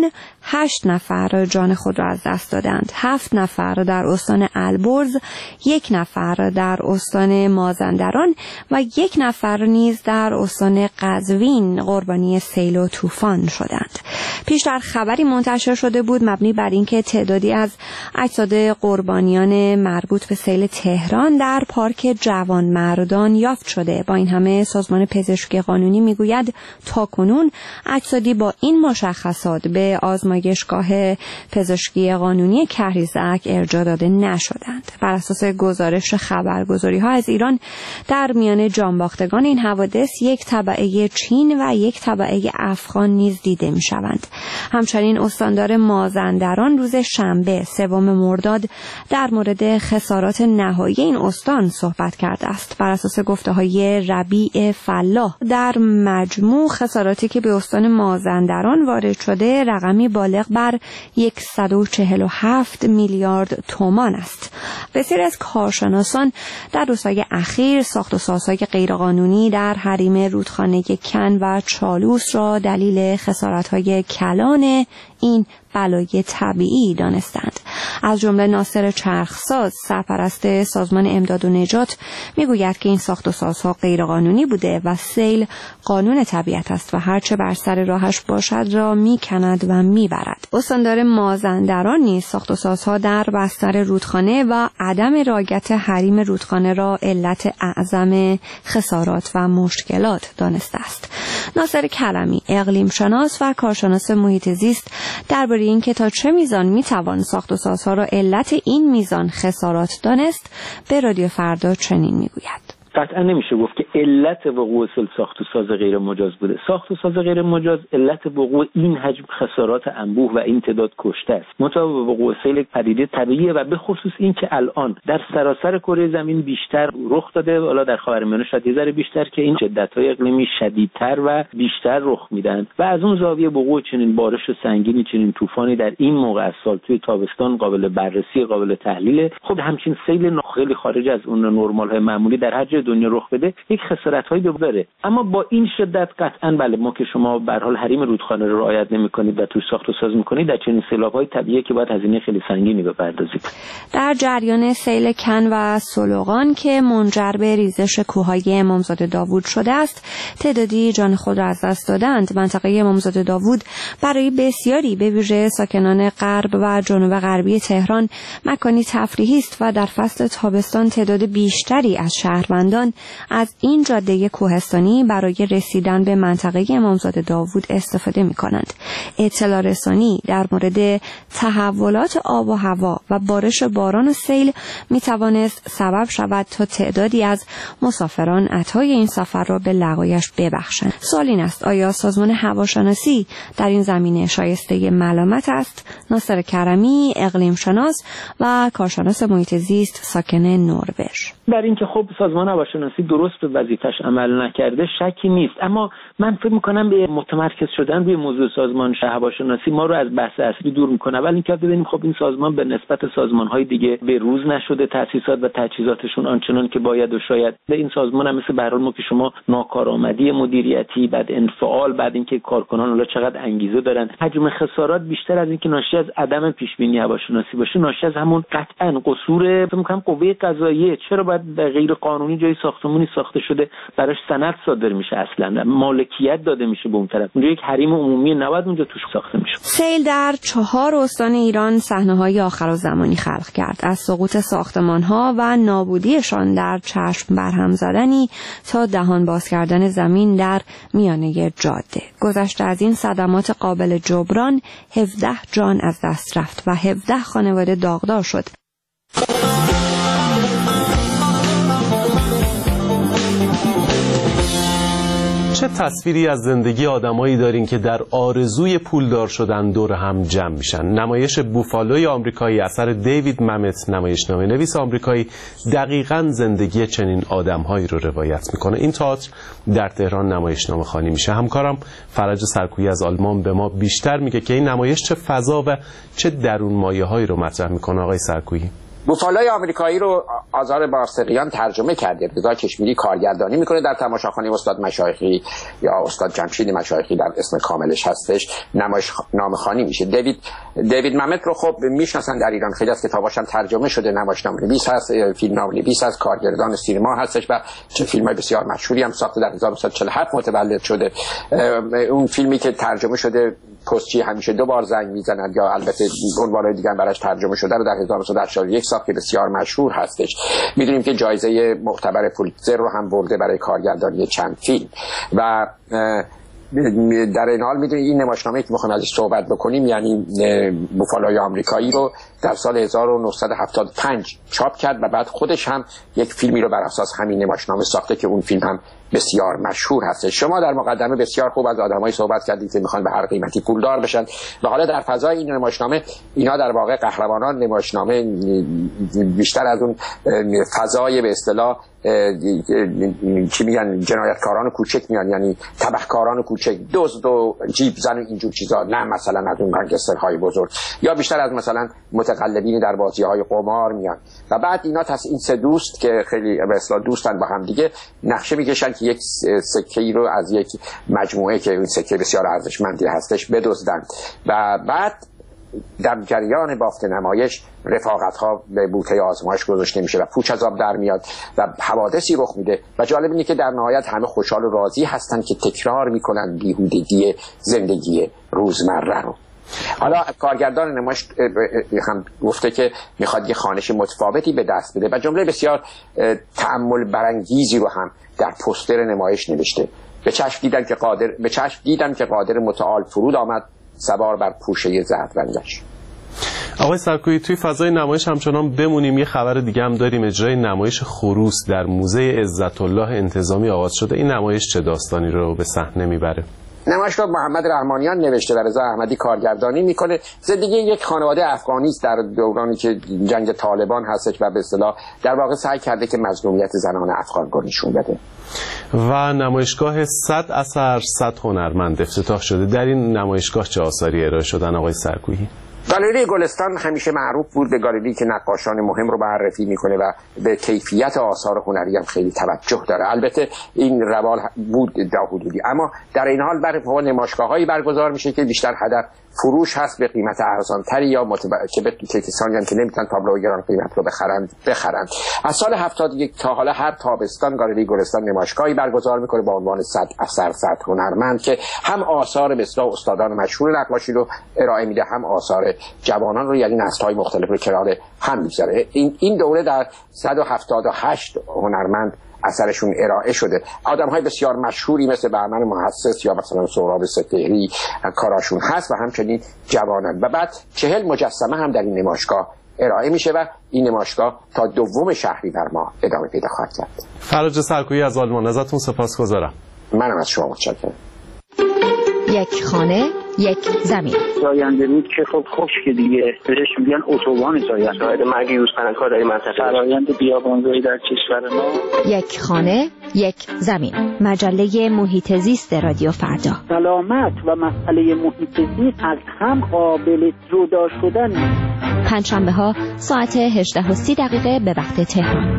8 نفر جان خود را از دست دادند. 7 نفر در استان البرز، 1 نفر در استان مازندران و 1 نفر نیز در استان قزوین قربانی سیل و طوفان شدند. پیشتر خبری منتشر شده بود مبنی بر اینکه تعدادی از اجساد قربانیان مربوط به سیل تهران در پارک جوانمردان یافت شده. با این همه سازمان پزشکی قانونی میگوید تاکنون اجسادی با این مشخصات به آزمایشگاه پزشکی قانونی کهریزک ارجاع داده نشدند. بر اساس گزارش خبرگزاری‌ها از ایران در میان جانباختگان این حوادث 1 تبعه چین و 1 تبعه افغان نیز دیده می‌شوند. همچنین استاندار مازندران روز شنبه 3 مرداد در مورد خسارات نهایی این استان صحبت کرده است. بر اساس گفته‌های ربیع فلاح در مجموع خساراتی که به استان مازندران وارد شده رقمی بالغ بر 147 میلیارد تومان است. بسیاری از کارشناسان در روزهای اخیر ساخت و سازهای غیرقانونی در حریم رودخانه کن و چالوس را دلیل خسارت‌های کلان این بلای طبیعی دانستند. از جمله ناصر چرخساز، سرپرست سازمان امداد و نجات، میگوید که این ساخت و سازها غیرقانونی بوده و سیل قانون طبیعت است و هرچه بر سر راهش باشد را میکند و میبرد. استاندار مازندران نیز ساخت و سازها در بستر رودخانه و عدم رعایت حریم رودخانه را علت اعظم خسارات و مشکلات دانسته است. ناصر کرمی، اقلیم شناس و کارشناس محیط زیست، درباره اینکه تا چه میزان میتوان ساخت و سازها را علت این میزان خسارات دانست به رادیو فردا چنین میگوید: قطعا نمیشه گفت که علت وقوع ساخت و ساز غیر مجاز بوده. ساخت و ساز غیر مجاز علت وقوع این حجم خسارات انبوه و این تعداد کشته است. منتها وقوع سیل پدیده طبیعیه و به خصوص این که الان در سراسر کره زمین بیشتر رخ داده، حالا در خاورمیانه شاید یه ذره بیشتر، که این شدت‌های اقلیمی شدیدتر و بیشتر رخ میدن و از اون زاویه وقوع چنین بارش سنگینی، چنین طوفانی در این موقع از سال توی تابستان قابل بررسی، قابل تحلیل. خب همچین سیل خیلی خارج از اون نرمال‌های معمولی در هر دنیا رخ بده یک خسارت‌هایی داره. اما با این شدت قطعاً بله، ما که شما به هر حال حریم رودخانه رو رعایت نمی‌کنید و توی ساخت و ساز می‌کنید، در چنین سیلاب‌های طبیعی که باید هزینه خیلی سنگینی بپردازید. در جریان سیل کن و سلوغان که منجر به ریزش کوههای امامزاده داوود شده است، تعدادی جان خود را از دست دادند. منطقه امامزاده داوود برای بسیاری به ویژه ساکنان غرب و جنوب غربی تهران مکانی تفریحی است و در فصل تابستان تعداد بیشتری از شهروندان از این جاده کوهستانی برای رسیدن به منطقه امامزاده داوود استفاده می‌کنند. اطلاع رسانی در مورد تحولات آب و هوا و بارش باران و سیل می‌توانست سبب شود تا تعدادی از مسافران عطای این سفر را به لقایش ببخشند. سوال این است: آیا سازمان هواشناسی در این زمینه شایسته ملامت است؟ ناصر کرمی، اقلیم شناس و کارشناس محیط زیست، ساکن نروژ: در اینکه خب سازمان هواشناسی درست به وظیفش عمل نکرده شکی نیست، اما من فکر می‌کنم به متمرکز شدن روی موضوع سازمان هواشناسی ما رو از بحث اصلی دور می‌کنه. ولی اینکه ببینیم خب این سازمان به نسبت سازمان‌های دیگه به روز نشده، تأسیسات و تجهیزاتشون آنچنان که باید و شاید. به این سازمان هم مثل به هر حال ما که شما ناکارآمدی مدیریتی، بعد انفعال، بعد اینکه کارکنان حالا چقدر انگیزه دارن، حجم خسارات بیشتر از اینکه ناشی از عدم پیش‌بینی هواشناسی باشه، ناشی از همون قطعاً قصور فکر می‌کنم قوه قضاییه. چرا باید غیر قانونی جای ساختمانی ساخته شده براش سند صادر میشه، اصلا مالکیت داده میشه به اون طرف، اونجا یک حریم عمومی نباید اونجا توش ساخته میشه. سیل در 4 استان ایران صحنه‌های آخرالزمانی خلق کرد، از سقوط ساختمان‌ها و نابودیشان در چشم برهم زدنی تا دهان باز کردن زمین در میانه جاده. گذشته از این صدمات قابل جبران 17 جان از دست رفت و 17 خانواده داغدار شد. چه تصویری از زندگی آدمایی دارین که در آرزوی پولدار شدن دور هم جمع میشن. نمایش بوفالوی آمریکایی اثر دیوید ممت، نمایشنامه نویس آمریکایی، دقیقاً زندگی چنین آدمهایی رو روایت میکنه. این تئاتر در تهران نمایشنامه خوانی میشه. همکارم فرج سرکویی از آلمان به ما بیشتر میگه که این نمایش چه فضا و چه درون مایه‌هایی رو مطرح میکنه. آقای سرکویی. بوفالای آمریکایی رو آزار بارسقیان ترجمه کرده، رضا کشمیری کارگردانی میکنه در تماشاخانه استاد مشایخی یا استاد جمشید مشایخی در اسم کاملش هستش، نمایشنامه‌خوانی میشه. دیوید ممت رو خب میشناسن در ایران، خیلی از کتاباشم ترجمه شده، نمایشنامه‌نویس هست، فیلمنامه‌نویس هست، کارگردان سینما هستش و چه فیلم‌های بسیار مشهوری هم ساخته. در 1947 متولد شده. اون فیلمی که ترجمه شده پستچی همیشه 2 بار زنگ میزنن، یا البته عنوان‌های دیگه هم براش ترجمه شده رو در 1981 ساخت که بسیار مشهور هستش. میدونیم که جایزه معتبر پولیتزر رو هم برده برای کارگردانی چند فیلم و در این حال میدونید این نمایشنامه‌ای که می‌خوایم ازش صحبت بکنیم یعنی بوفالای آمریکایی رو در سال 1975 چاپ کرد و بعد خودش هم یک فیلمی رو بر اساس همین نمایشنامه ساخته که اون فیلم هم بسیار مشهور هست. شما در مقدمه بسیار خوب از آدمایی صحبت کردید که میخوان به هر قیمتی پولدار بشن و حالا در فضای این نمایشنامه اینا در واقع قهرمانان نمایشنامه بیشتر از اون فضای به اصطلاح چی میگن جنایتکاران کوچک میان، یعنی تبهکاران کوچک، دزد و جیب زن و اینجور چیزا، نه مثلا از اون گنگسترهای بزرگ، یا بیشتر از مثلا متقلبین در بازی‌های قمار میان و بعد اینا این 3 دوست که خیلی به اصطلاح دوستن با هم دیگه نقشه میکشن که یک سکه‌ای رو از یک مجموعه که اون سکه بسیار ارزشمندی هستش بدزدن و بعد در جریان بافت نمایش رفاقت‌ها به بوته آزمایش گذاشته میشه و پوچ از آب در میاد و حوادثی رخ میده و جالب اینه که در نهایت همه خوشحال و راضی هستن که تکرار میکنن بیهودگی زندگی روزمره رو. حالا کارگردان نمایش هم گفته که میخواد یه خوانش متفاوتی به دست بده و جمله بسیار تأمل برانگیزی رو هم در پوستر نمایش نوشته. به چشم دیدم که قادر متعال فرود آمد سوار بر پوشه زرد رنگش. آقای سرکویی توی فضای نمایش همچنان بمونیم، یه خبر دیگه هم داریم. اجرای نمایش خروس در موزه عزت الله انتظامی آغاز شده. این نمایش چه داستانی رو به صحنه میبره؟ نمایش رو محمد رحمانیان نوشته و رضا احمدی کارگردانی میکنه. زندگی یک خانواده افغانی است در دورانی که جنگ طالبان هستش و به اصطلاح در واقع سعی کرده که مظلومیت زنان افغان رو نشون بده. و نمایشگاه 100 اثر 100 هنرمند افتتاح شده. در این نمایشگاه چه آثاری ارائه شدن آقای سرکویی؟ گالری گلستان همیشه معروف بود به گالری که نقاشان مهم رو معرفی میکنه و به کیفیت آثار هنری هم خیلی توجه داره. البته این روال بود تا حدودی، اما در این حال برای نمایشگاه‌هایی برگزار میشه که بیشتر هدف فروش هست به قیمت ارزان‌تری یا که به کسانی که نمیتونن تابلو گران قیمت رو بخرند. از سال 71 تا حالا هر تابستان گالری گلستان نمایشگاهی برگزار میکنه با عنوان 100 اثر 100 هنرمند که هم آثار به اصطلاح استادان مشهور نقاشی رو ارائه میده، هم آثار جوانان رو، یعنی نسل‌های مختلف رو کنار هم میذاره. این دوره در 178 هنرمند اثرشون ارائه شده. آدم‌های بسیار مشهوری مثل بهمن محسس یا مثلا سهراب ستهری کاراشون هست و همچنین جوانان. و بعد 40 مجسمه هم در این نمایشگاه ارائه میشه و این نمایشگاه تا 2 شهریور ماه ادامه پیدا خواهد کرد. فرج سرکویی از آلمان، ازتون سپاسگزارم. منم از شما متشکرم. یک خانه یک زمین. زاینده رود که خب خشک دیگه، بهش میگن اتوبان زاینده. شاید مرگ یوزپلنگ‌ها در این منطقه. فرآیند بیابانزایی در کشور ما. یک خانه یک زمین. مجله محیط زیست رادیو فردا. سلامت و مسئله محیط زیست از هم قابل جدا شدن. پنجشنبه‌ها ساعت 18:30 به وقت تهران.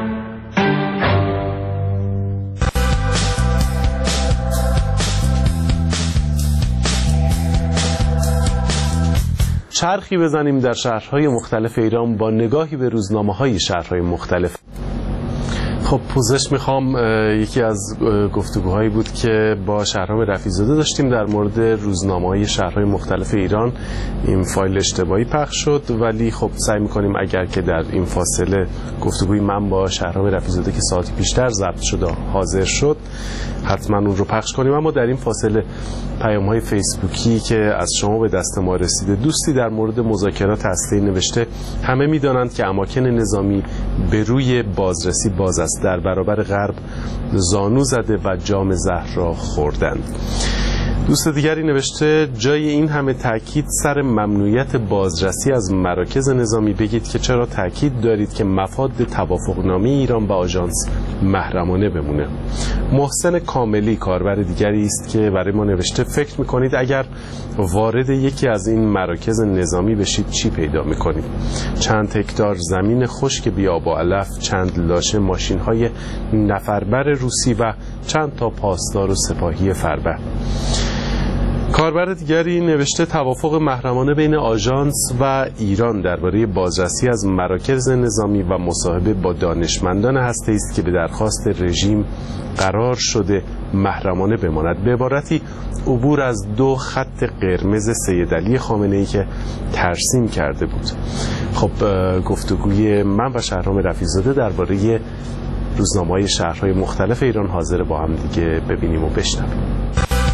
چرخی بزنیم در شهرهای مختلف ایران با نگاهی به روزنامه‌های شهرهای مختلف. خب پوزش میخوام، یکی از گفتگوهایی بود که با شهرام رفیع‌زاده داشتیم در مورد روزنامه‌های شهرهای مختلف ایران. این فایل اشتباهی پخش شد، ولی خب سعی میکنیم اگر که در این فاصله گفتگوی من با شهرام رفیع‌زاده که ساعتی پیشتر ضبط شده حاضر شد حتما اون رو پخش کنیم. اما در این فاصله پیام‌های فیسبوکی که از شما به دست ما رسیده، دوستی در مورد مذاکرات هسته‌ای نوشته همه می‌دانند که اماکن نظامی به روی بازرسی باز است، در برابر غرب زانو زده و جام زهر را خوردند. دوست دیگری نوشته جای این همه تاکید سر ممنوعیت بازرسی از مراکز نظامی بگید که چرا تاکید دارید که مفاد توافقنامه ایران با آژانس محرمانه بمونه. محسن کاملی کاربر دیگری است که برای ما نوشته فکر میکنید اگر وارد یکی از این مراکز نظامی بشید چی پیدا میکنید؟ چند هکتار زمین خشک بیاب و علف، چند لاشه ماشین‌های نفربر روسی و چند تا پاسدار و سپاهی فربه. کاربر دیگری نوشته توافق محرمانه بین آژانس و ایران درباره بازرسی از مراکز نظامی و مصاحبه با دانشمندان هسته‌ای است که به درخواست رژیم قرار شده محرمانه بماند. به عبارتی عبور از 2 خط قرمز سید علی خامنه‌ای که ترسیم کرده بود. خب گفتگوی من و شهرام رفیع‌زاده درباره روزنامه‌های شهرهای مختلف ایران حاضر با هم دیگه ببینیم و بشنویم.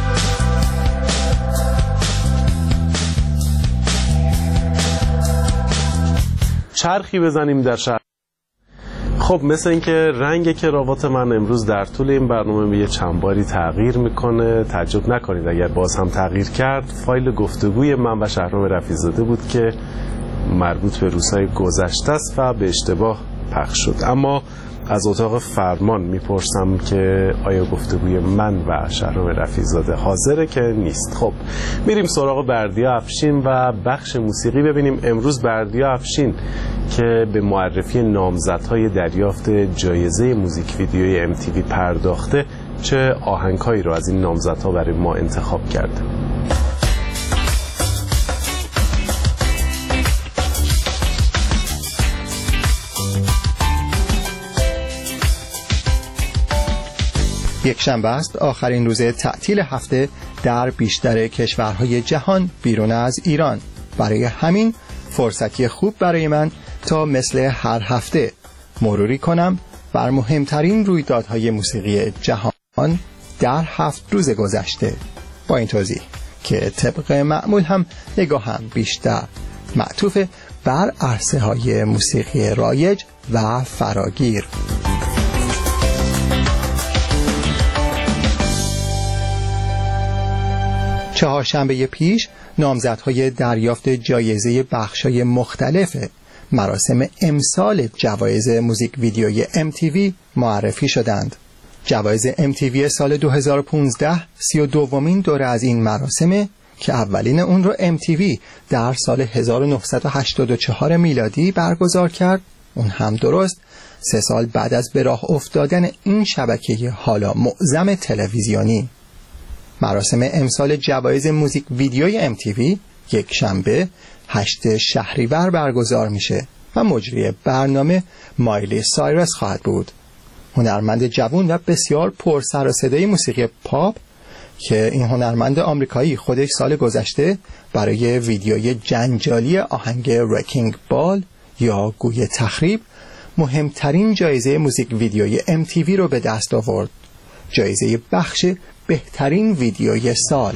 چرخی بزنیم در شهر. خب مثل اینکه رنگ کراوات من امروز در طول این برنامه یه چند باری تغییر میکنه. تعجب نکنید اگر باز هم تغییر کرد. فایل گفتگوی من و شهرام رفیع‌زاده بود که مربوط به روزهای گذشته است و به اشتباه پخش شد. اما از اتاق فرمان میپرسم که آیا گفتگوی من و شهرام رفیع‌زاده حاضره که نیست. خب میریم سراغ بردیا افشین و بخش موسیقی ببینیم. امروز بردیا افشین که به معرفی نامزدهای دریافت جایزه موزیک ویدیوی MTV پرداخته چه آهنگهایی رو از این نامزدها برای ما انتخاب کرده. یک شنبه است، آخرین روز تعطیل هفته در بیشتر کشورهای جهان بیرون از ایران. برای همین فرصتی خوب برای من تا مثل هر هفته مروری کنم بر مهمترین رویدادهای موسیقی جهان در 7 روز گذشته، با این توضیح که طبق معمول هم نگاهم بیشتر معطوف بر عرصه های موسیقی رایج و فراگیر. چهارشنبه پیش نامزدهای دریافت جایزه بخشای مختلف مراسم امسال جوایز موزیک ویدیوی MTV معرفی شدند. جوایز MTV سال 2015 32مین دوره از این مراسمه که اولین اون رو MTV در سال 1984 میلادی برگزار کرد. اون هم درست 3 سال بعد از به راه افتادن این شبکه حالا معظم تلویزیونی. مراسم امسال جوایز موزیک ویدیوی MTV یک شنبه 8 شهریور برگزار میشه و مجری برنامه مایلی سایرس خواهد بود. هنرمند جوان و بسیار پر سر و صدای موسیقی پاپ که این هنرمند آمریکایی خودش سال گذشته برای ویدیوی جنجالی آهنگ رکینگ بال یا گوی تخریب مهمترین جایزه موزیک ویدیوی MTV رو به دست آورد، جایزه بخش بهترین ویدیوی سال.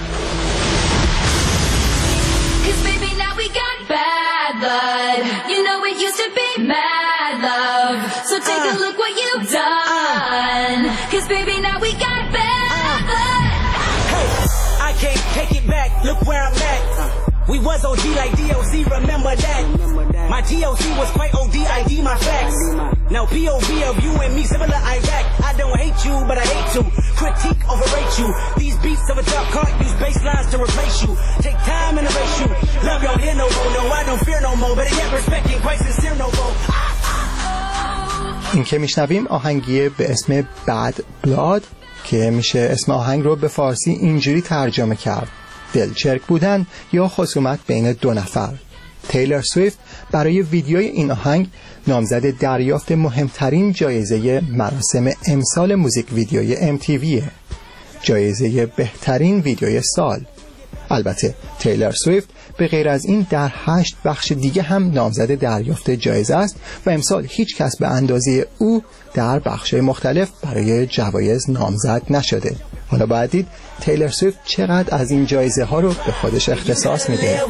We was OG like DOC, remember that. My TOC was quite OD, ID my facts. Now POV of you and me, similar Iraq. I don't hate you, but I hate to critique, overrate you. These beats of a top cart use bass lines to replace you. Take time and erase you. Love y'all here no more, no I don't fear no more. Better yet respecting quite sincere no more. این که میشنویم آهنگیه به اسم Bad Blood که میشه اسم آهنگ رو به فارسی اینجوری ترجمه کرد: دلچرک بودن یا خصومت بین 2 نفر. تیلر سویفت برای ویدیوی این آهنگ نامزد دریافت مهمترین جایزه مراسم امسال موزیک ویدیوی MTV، جایزه بهترین ویدیوی سال. البته تیلر سویفت به غیر از این در 8 بخش دیگه هم نامزد دریافت جایزه است و امسال هیچ کس به اندازه او در بخش‌های مختلف برای جوایز نامزد نشده. حالا باید دید تیلر سویفت چقدر از این جایزه ها رو به خودش اختصاص میده.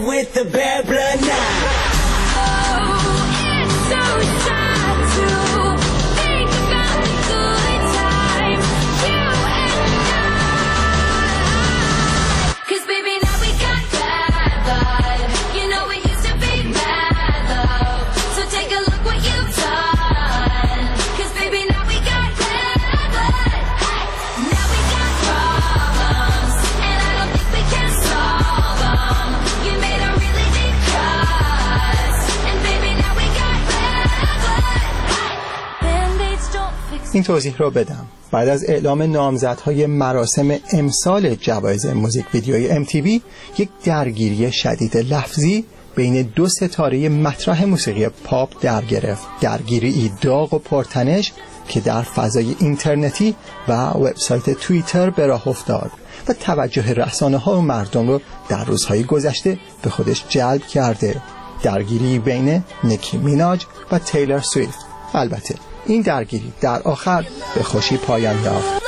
این توضیح رو بدم. بعد از اعلام نامزدهای مراسم امسال جوایز موزیک ویدیوی MTV، یک درگیری شدید لفظی بین دو ستاره مطرح موسیقی پاپ در گرفت. درگیری داغ و پرتنش که در فضای اینترنتی و وبسایت توییتر به راه افتاد و توجه رسانه‌ها و مردم رو در روزهای گذشته به خودش جلب کرده. درگیری بین نیکی میناج و تیلر سویفت. البته این درگیری در آخر به خوشی پایان یافت.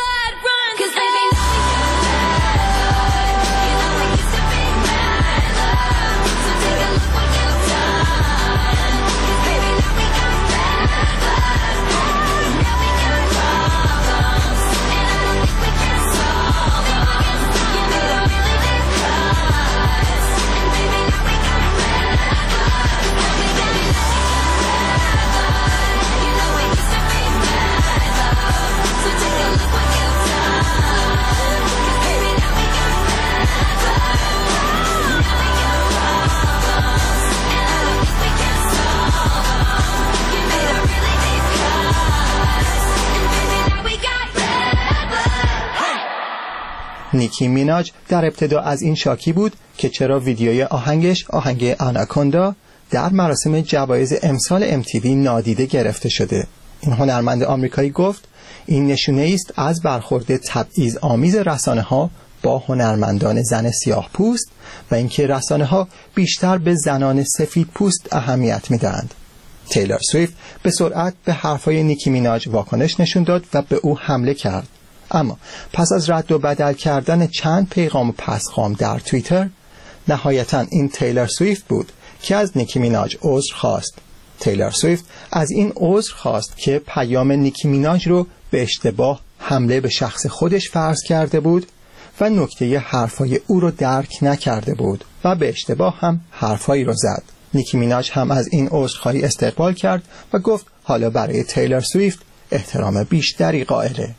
نیکی میناج در ابتدا از این شاکی بود که چرا ویدیوی آهنگش، آهنگ آناکوندا، در مراسم جوایز امسال MTV نادیده گرفته شده. این هنرمند آمریکایی گفت این نشونه است از برخورد تبعیض‌آمیز رسانه‌ها با هنرمندان زن سیاه پوست و اینکه رسانه‌ها بیشتر به زنان سفید پوست اهمیت میدهند. تیلر سویفت به سرعت به حرفای نیکی میناج واکنش نشون داد و به او حمله کرد. اما پس از رد و بدل کردن چند پیغام و پسخام در توییتر، نهایتاً این تیلر سویفت بود که از نیکی میناج عذر خواست. تیلر سویفت از این عذر خواست که پیام نیکی میناج رو به اشتباه حمله به شخص خودش فرض کرده بود و نکته حرفای او رو درک نکرده بود و به اشتباه هم حرفایی رو زد. نیکی میناج هم از این عذرخواهی استقبال کرد و گفت حالا برای تیلر سویفت احترام بیشتری قائله.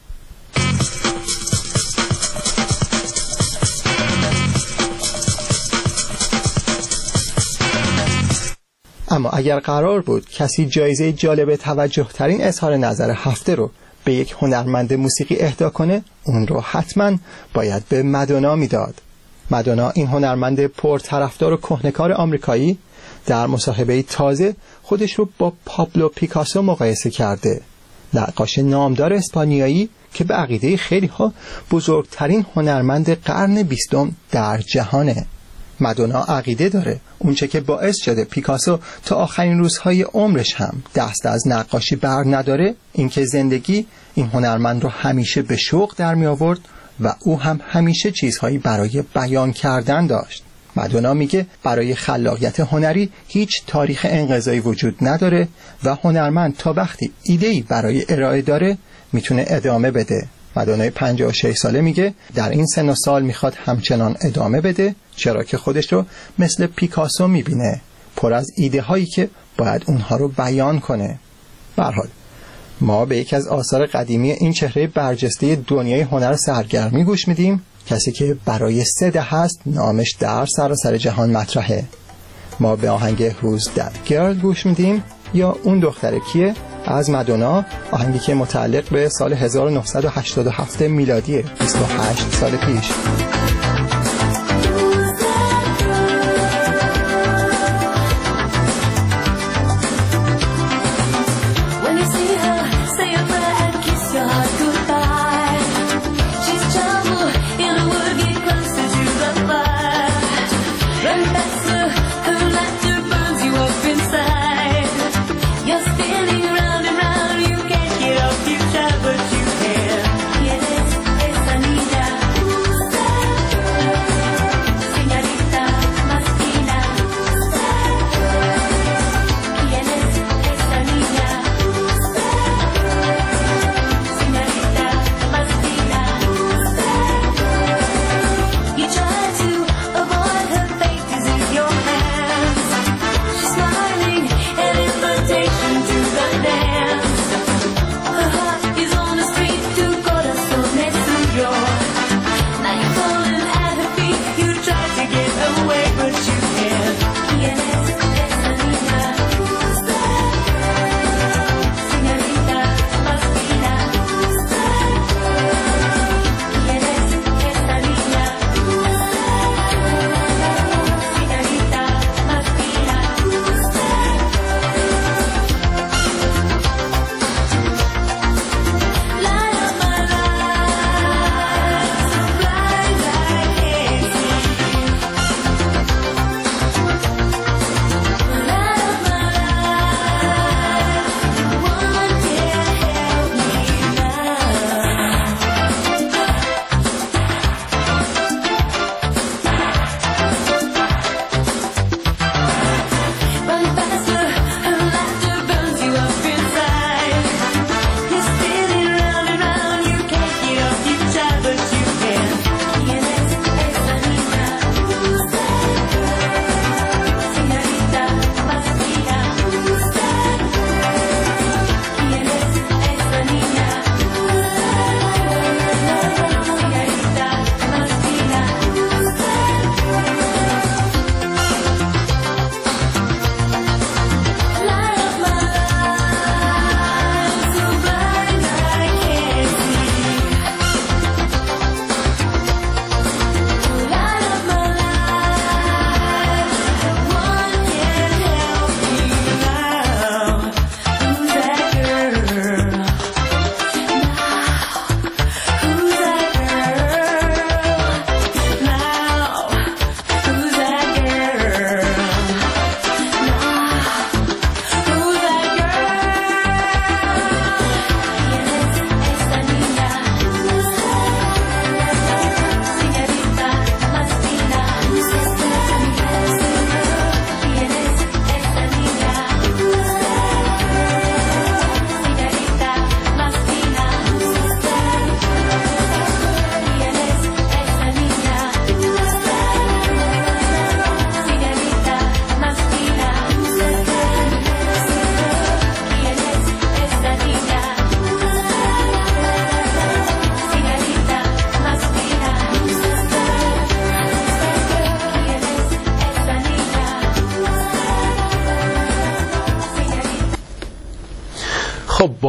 اما اگر قرار بود کسی جایزه جالب توجه ترین اظهار نظر هفته رو به یک هنرمند موسیقی اهدا کنه، اون رو حتما باید به مادونا میداد. مادونا، این هنرمند پرطرفدار و کهنه‌کار آمریکایی، در مصاحبه تازه خودش رو با پابلو پیکاسو مقایسه کرده، نقاش نامدار اسپانیایی که به عقیده خیلی ها بزرگترین هنرمند قرن 20 در جهانه. مادونا عقیده داره اونچه که باعث شده پیکاسو تا آخرین روزهای عمرش هم دست از نقاشی بر نداره، اینکه زندگی این هنرمند رو همیشه به شوق در می آورد و او هم همیشه چیزهایی برای بیان کردن داشت. مادونا میگه برای خلاقیت هنری هیچ تاریخ انقضایی وجود نداره و هنرمند تا وقتی ایده‌ای برای ارائه داره میتونه ادامه بده. مادونای 56 ساله میگه در این سن و سال میخواد همچنان ادامه بده، چرا که خودش رو مثل پیکاسو میبینه، پر از ایده هایی که باید اونها رو بیان کنه. به هر حال ما به یکی از آثار قدیمی این چهره برجسته دنیای هنر سرگرمی گوش میدیم، کسی که برای 3 دهه است نامش در سراسر جهان مطرحه. ما به آهنگ Who's That Girl گوش میدیم یا اون دختره کیه از مادونا، آهنگی که متعلق به سال 1987 میلادیه، 28 سال پیش.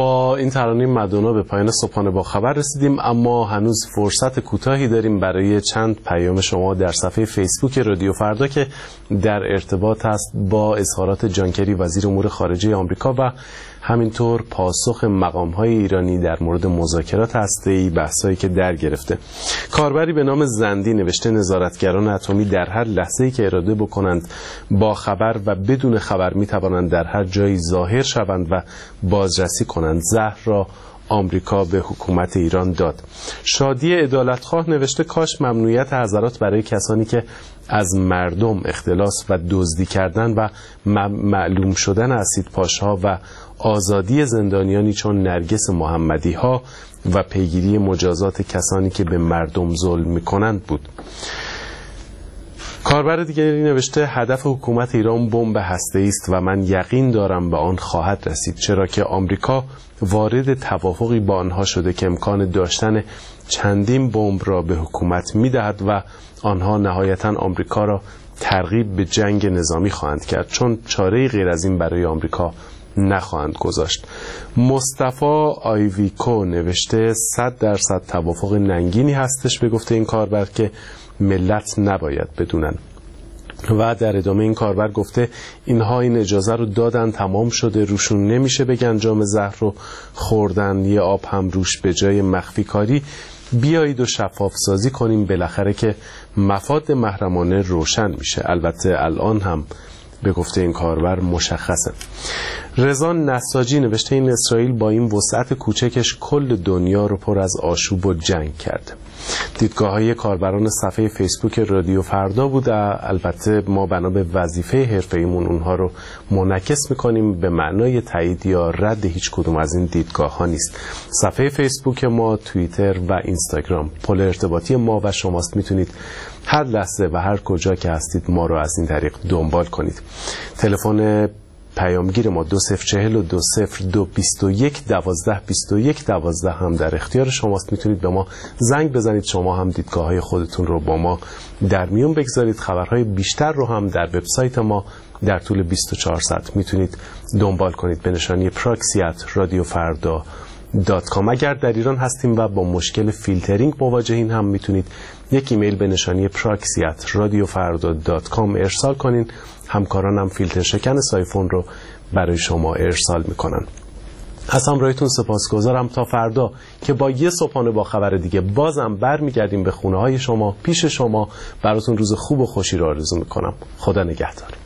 با این ترانه مدونا به پایان صبحانه با خبر رسیدیم، اما هنوز فرصت کوتاهی داریم برای چند پیام شما در صفحه فیسبوک رادیو فردا که در ارتباط است با اظهارات جان کری وزیر امور خارجه آمریکا و همینطور پاسخ مقام‌های ایرانی در مورد مذاکرات هسته‌ای، بحثایی که در گرفته. کاربری به نام زندی نوشته نظارتگران اتمی در هر لحظه‌ای که اراده بکنند با خبر و بدون خبر می‌توانند در هر جایی ظاهر شوند و بازرسی کنند. زهر را آمریکا به حکومت ایران داد. شادی عدالتخواه نوشته کاش ممنوعیت حضرات برای کسانی که از مردم اختلاس و دزدی کردن و معلوم شدن اسیدپاش‌ها و آزادی زندانیانی چون نرگس محمدی ها و پیگیری مجازات کسانی که به مردم ظلم می‌کنند بود. کاربر دیگری نوشته هدف حکومت ایران بمب هسته‌ای است و من یقین دارم به آن خواهد رسید، چرا که آمریکا وارد توافقی با آنها شده که امکان داشتن چندین بمب را به حکومت می‌دهد و آنها نهایتاً آمریکا را ترغیب به جنگ نظامی خواهند کرد، چون چاره‌ای غیر از این برای آمریکا نخواهند گذاشت. مصطفی آیویکو نوشته 100% توافق ننگینی هستش به گفته این کاربر که ملت نباید بدونن. و در ادامه این کاربر گفته اینها این اجازه رو دادن، تمام شده، روشون نمیشه بگن جام زهر رو خوردن، یه آب هم روش به جای مخفی کاری بیایید و شفاف سازی کنیم، بالاخره که مفاد محرمانه روشن میشه. البته الان هم به گفته این کاربر مشخصه. رضا نساجی نوشته این اسرائیل با این وسعت کوچکش کل دنیا رو پر از آشوب و جنگ کرده. دیدگاه‌های کاربران صفحه فیسبوک رادیو فردا بود. البته ما بنا به وظیفه حرفه‌ایمون اونها رو منعکس می‌کنیم، به معنای تایید یا رد هیچ کدوم از این دیدگاه‌ها نیست. صفحه فیسبوک ما، توییتر و اینستاگرام پل ارتباطی ما و شماست. میتونید هر لحظه و هر کجا که هستید ما رو از این طریق دنبال کنید. تلفن پیامگیر ما 2042022112 هم در اختیار شماست. میتونید به ما زنگ بزنید، شما هم دیدگاه‌های خودتون رو با ما در میون بگذارید. خبرهای بیشتر رو هم در وبسایت ما در طول 24 ساعت میتونید دنبال کنید به نشانی proxy@radiofarda.com. اگر در ایران هستیم و با مشکل فیلترینگ مواجهین هم میتونید یک ایمیل به نشانی proxy@radiofarda.com ارسال کنین. همکارانم فیلتر شکن سایفون رو برای شما ارسال میکنن. از همراهیتون سپاسگزارم. تا فردا که با یه صبحانه با خبر دیگه بازم برمیگردیم به خونه های شما، پیش شما. براتون روز خوب و خوشی رو آرزو میکنم. خدا نگهدار.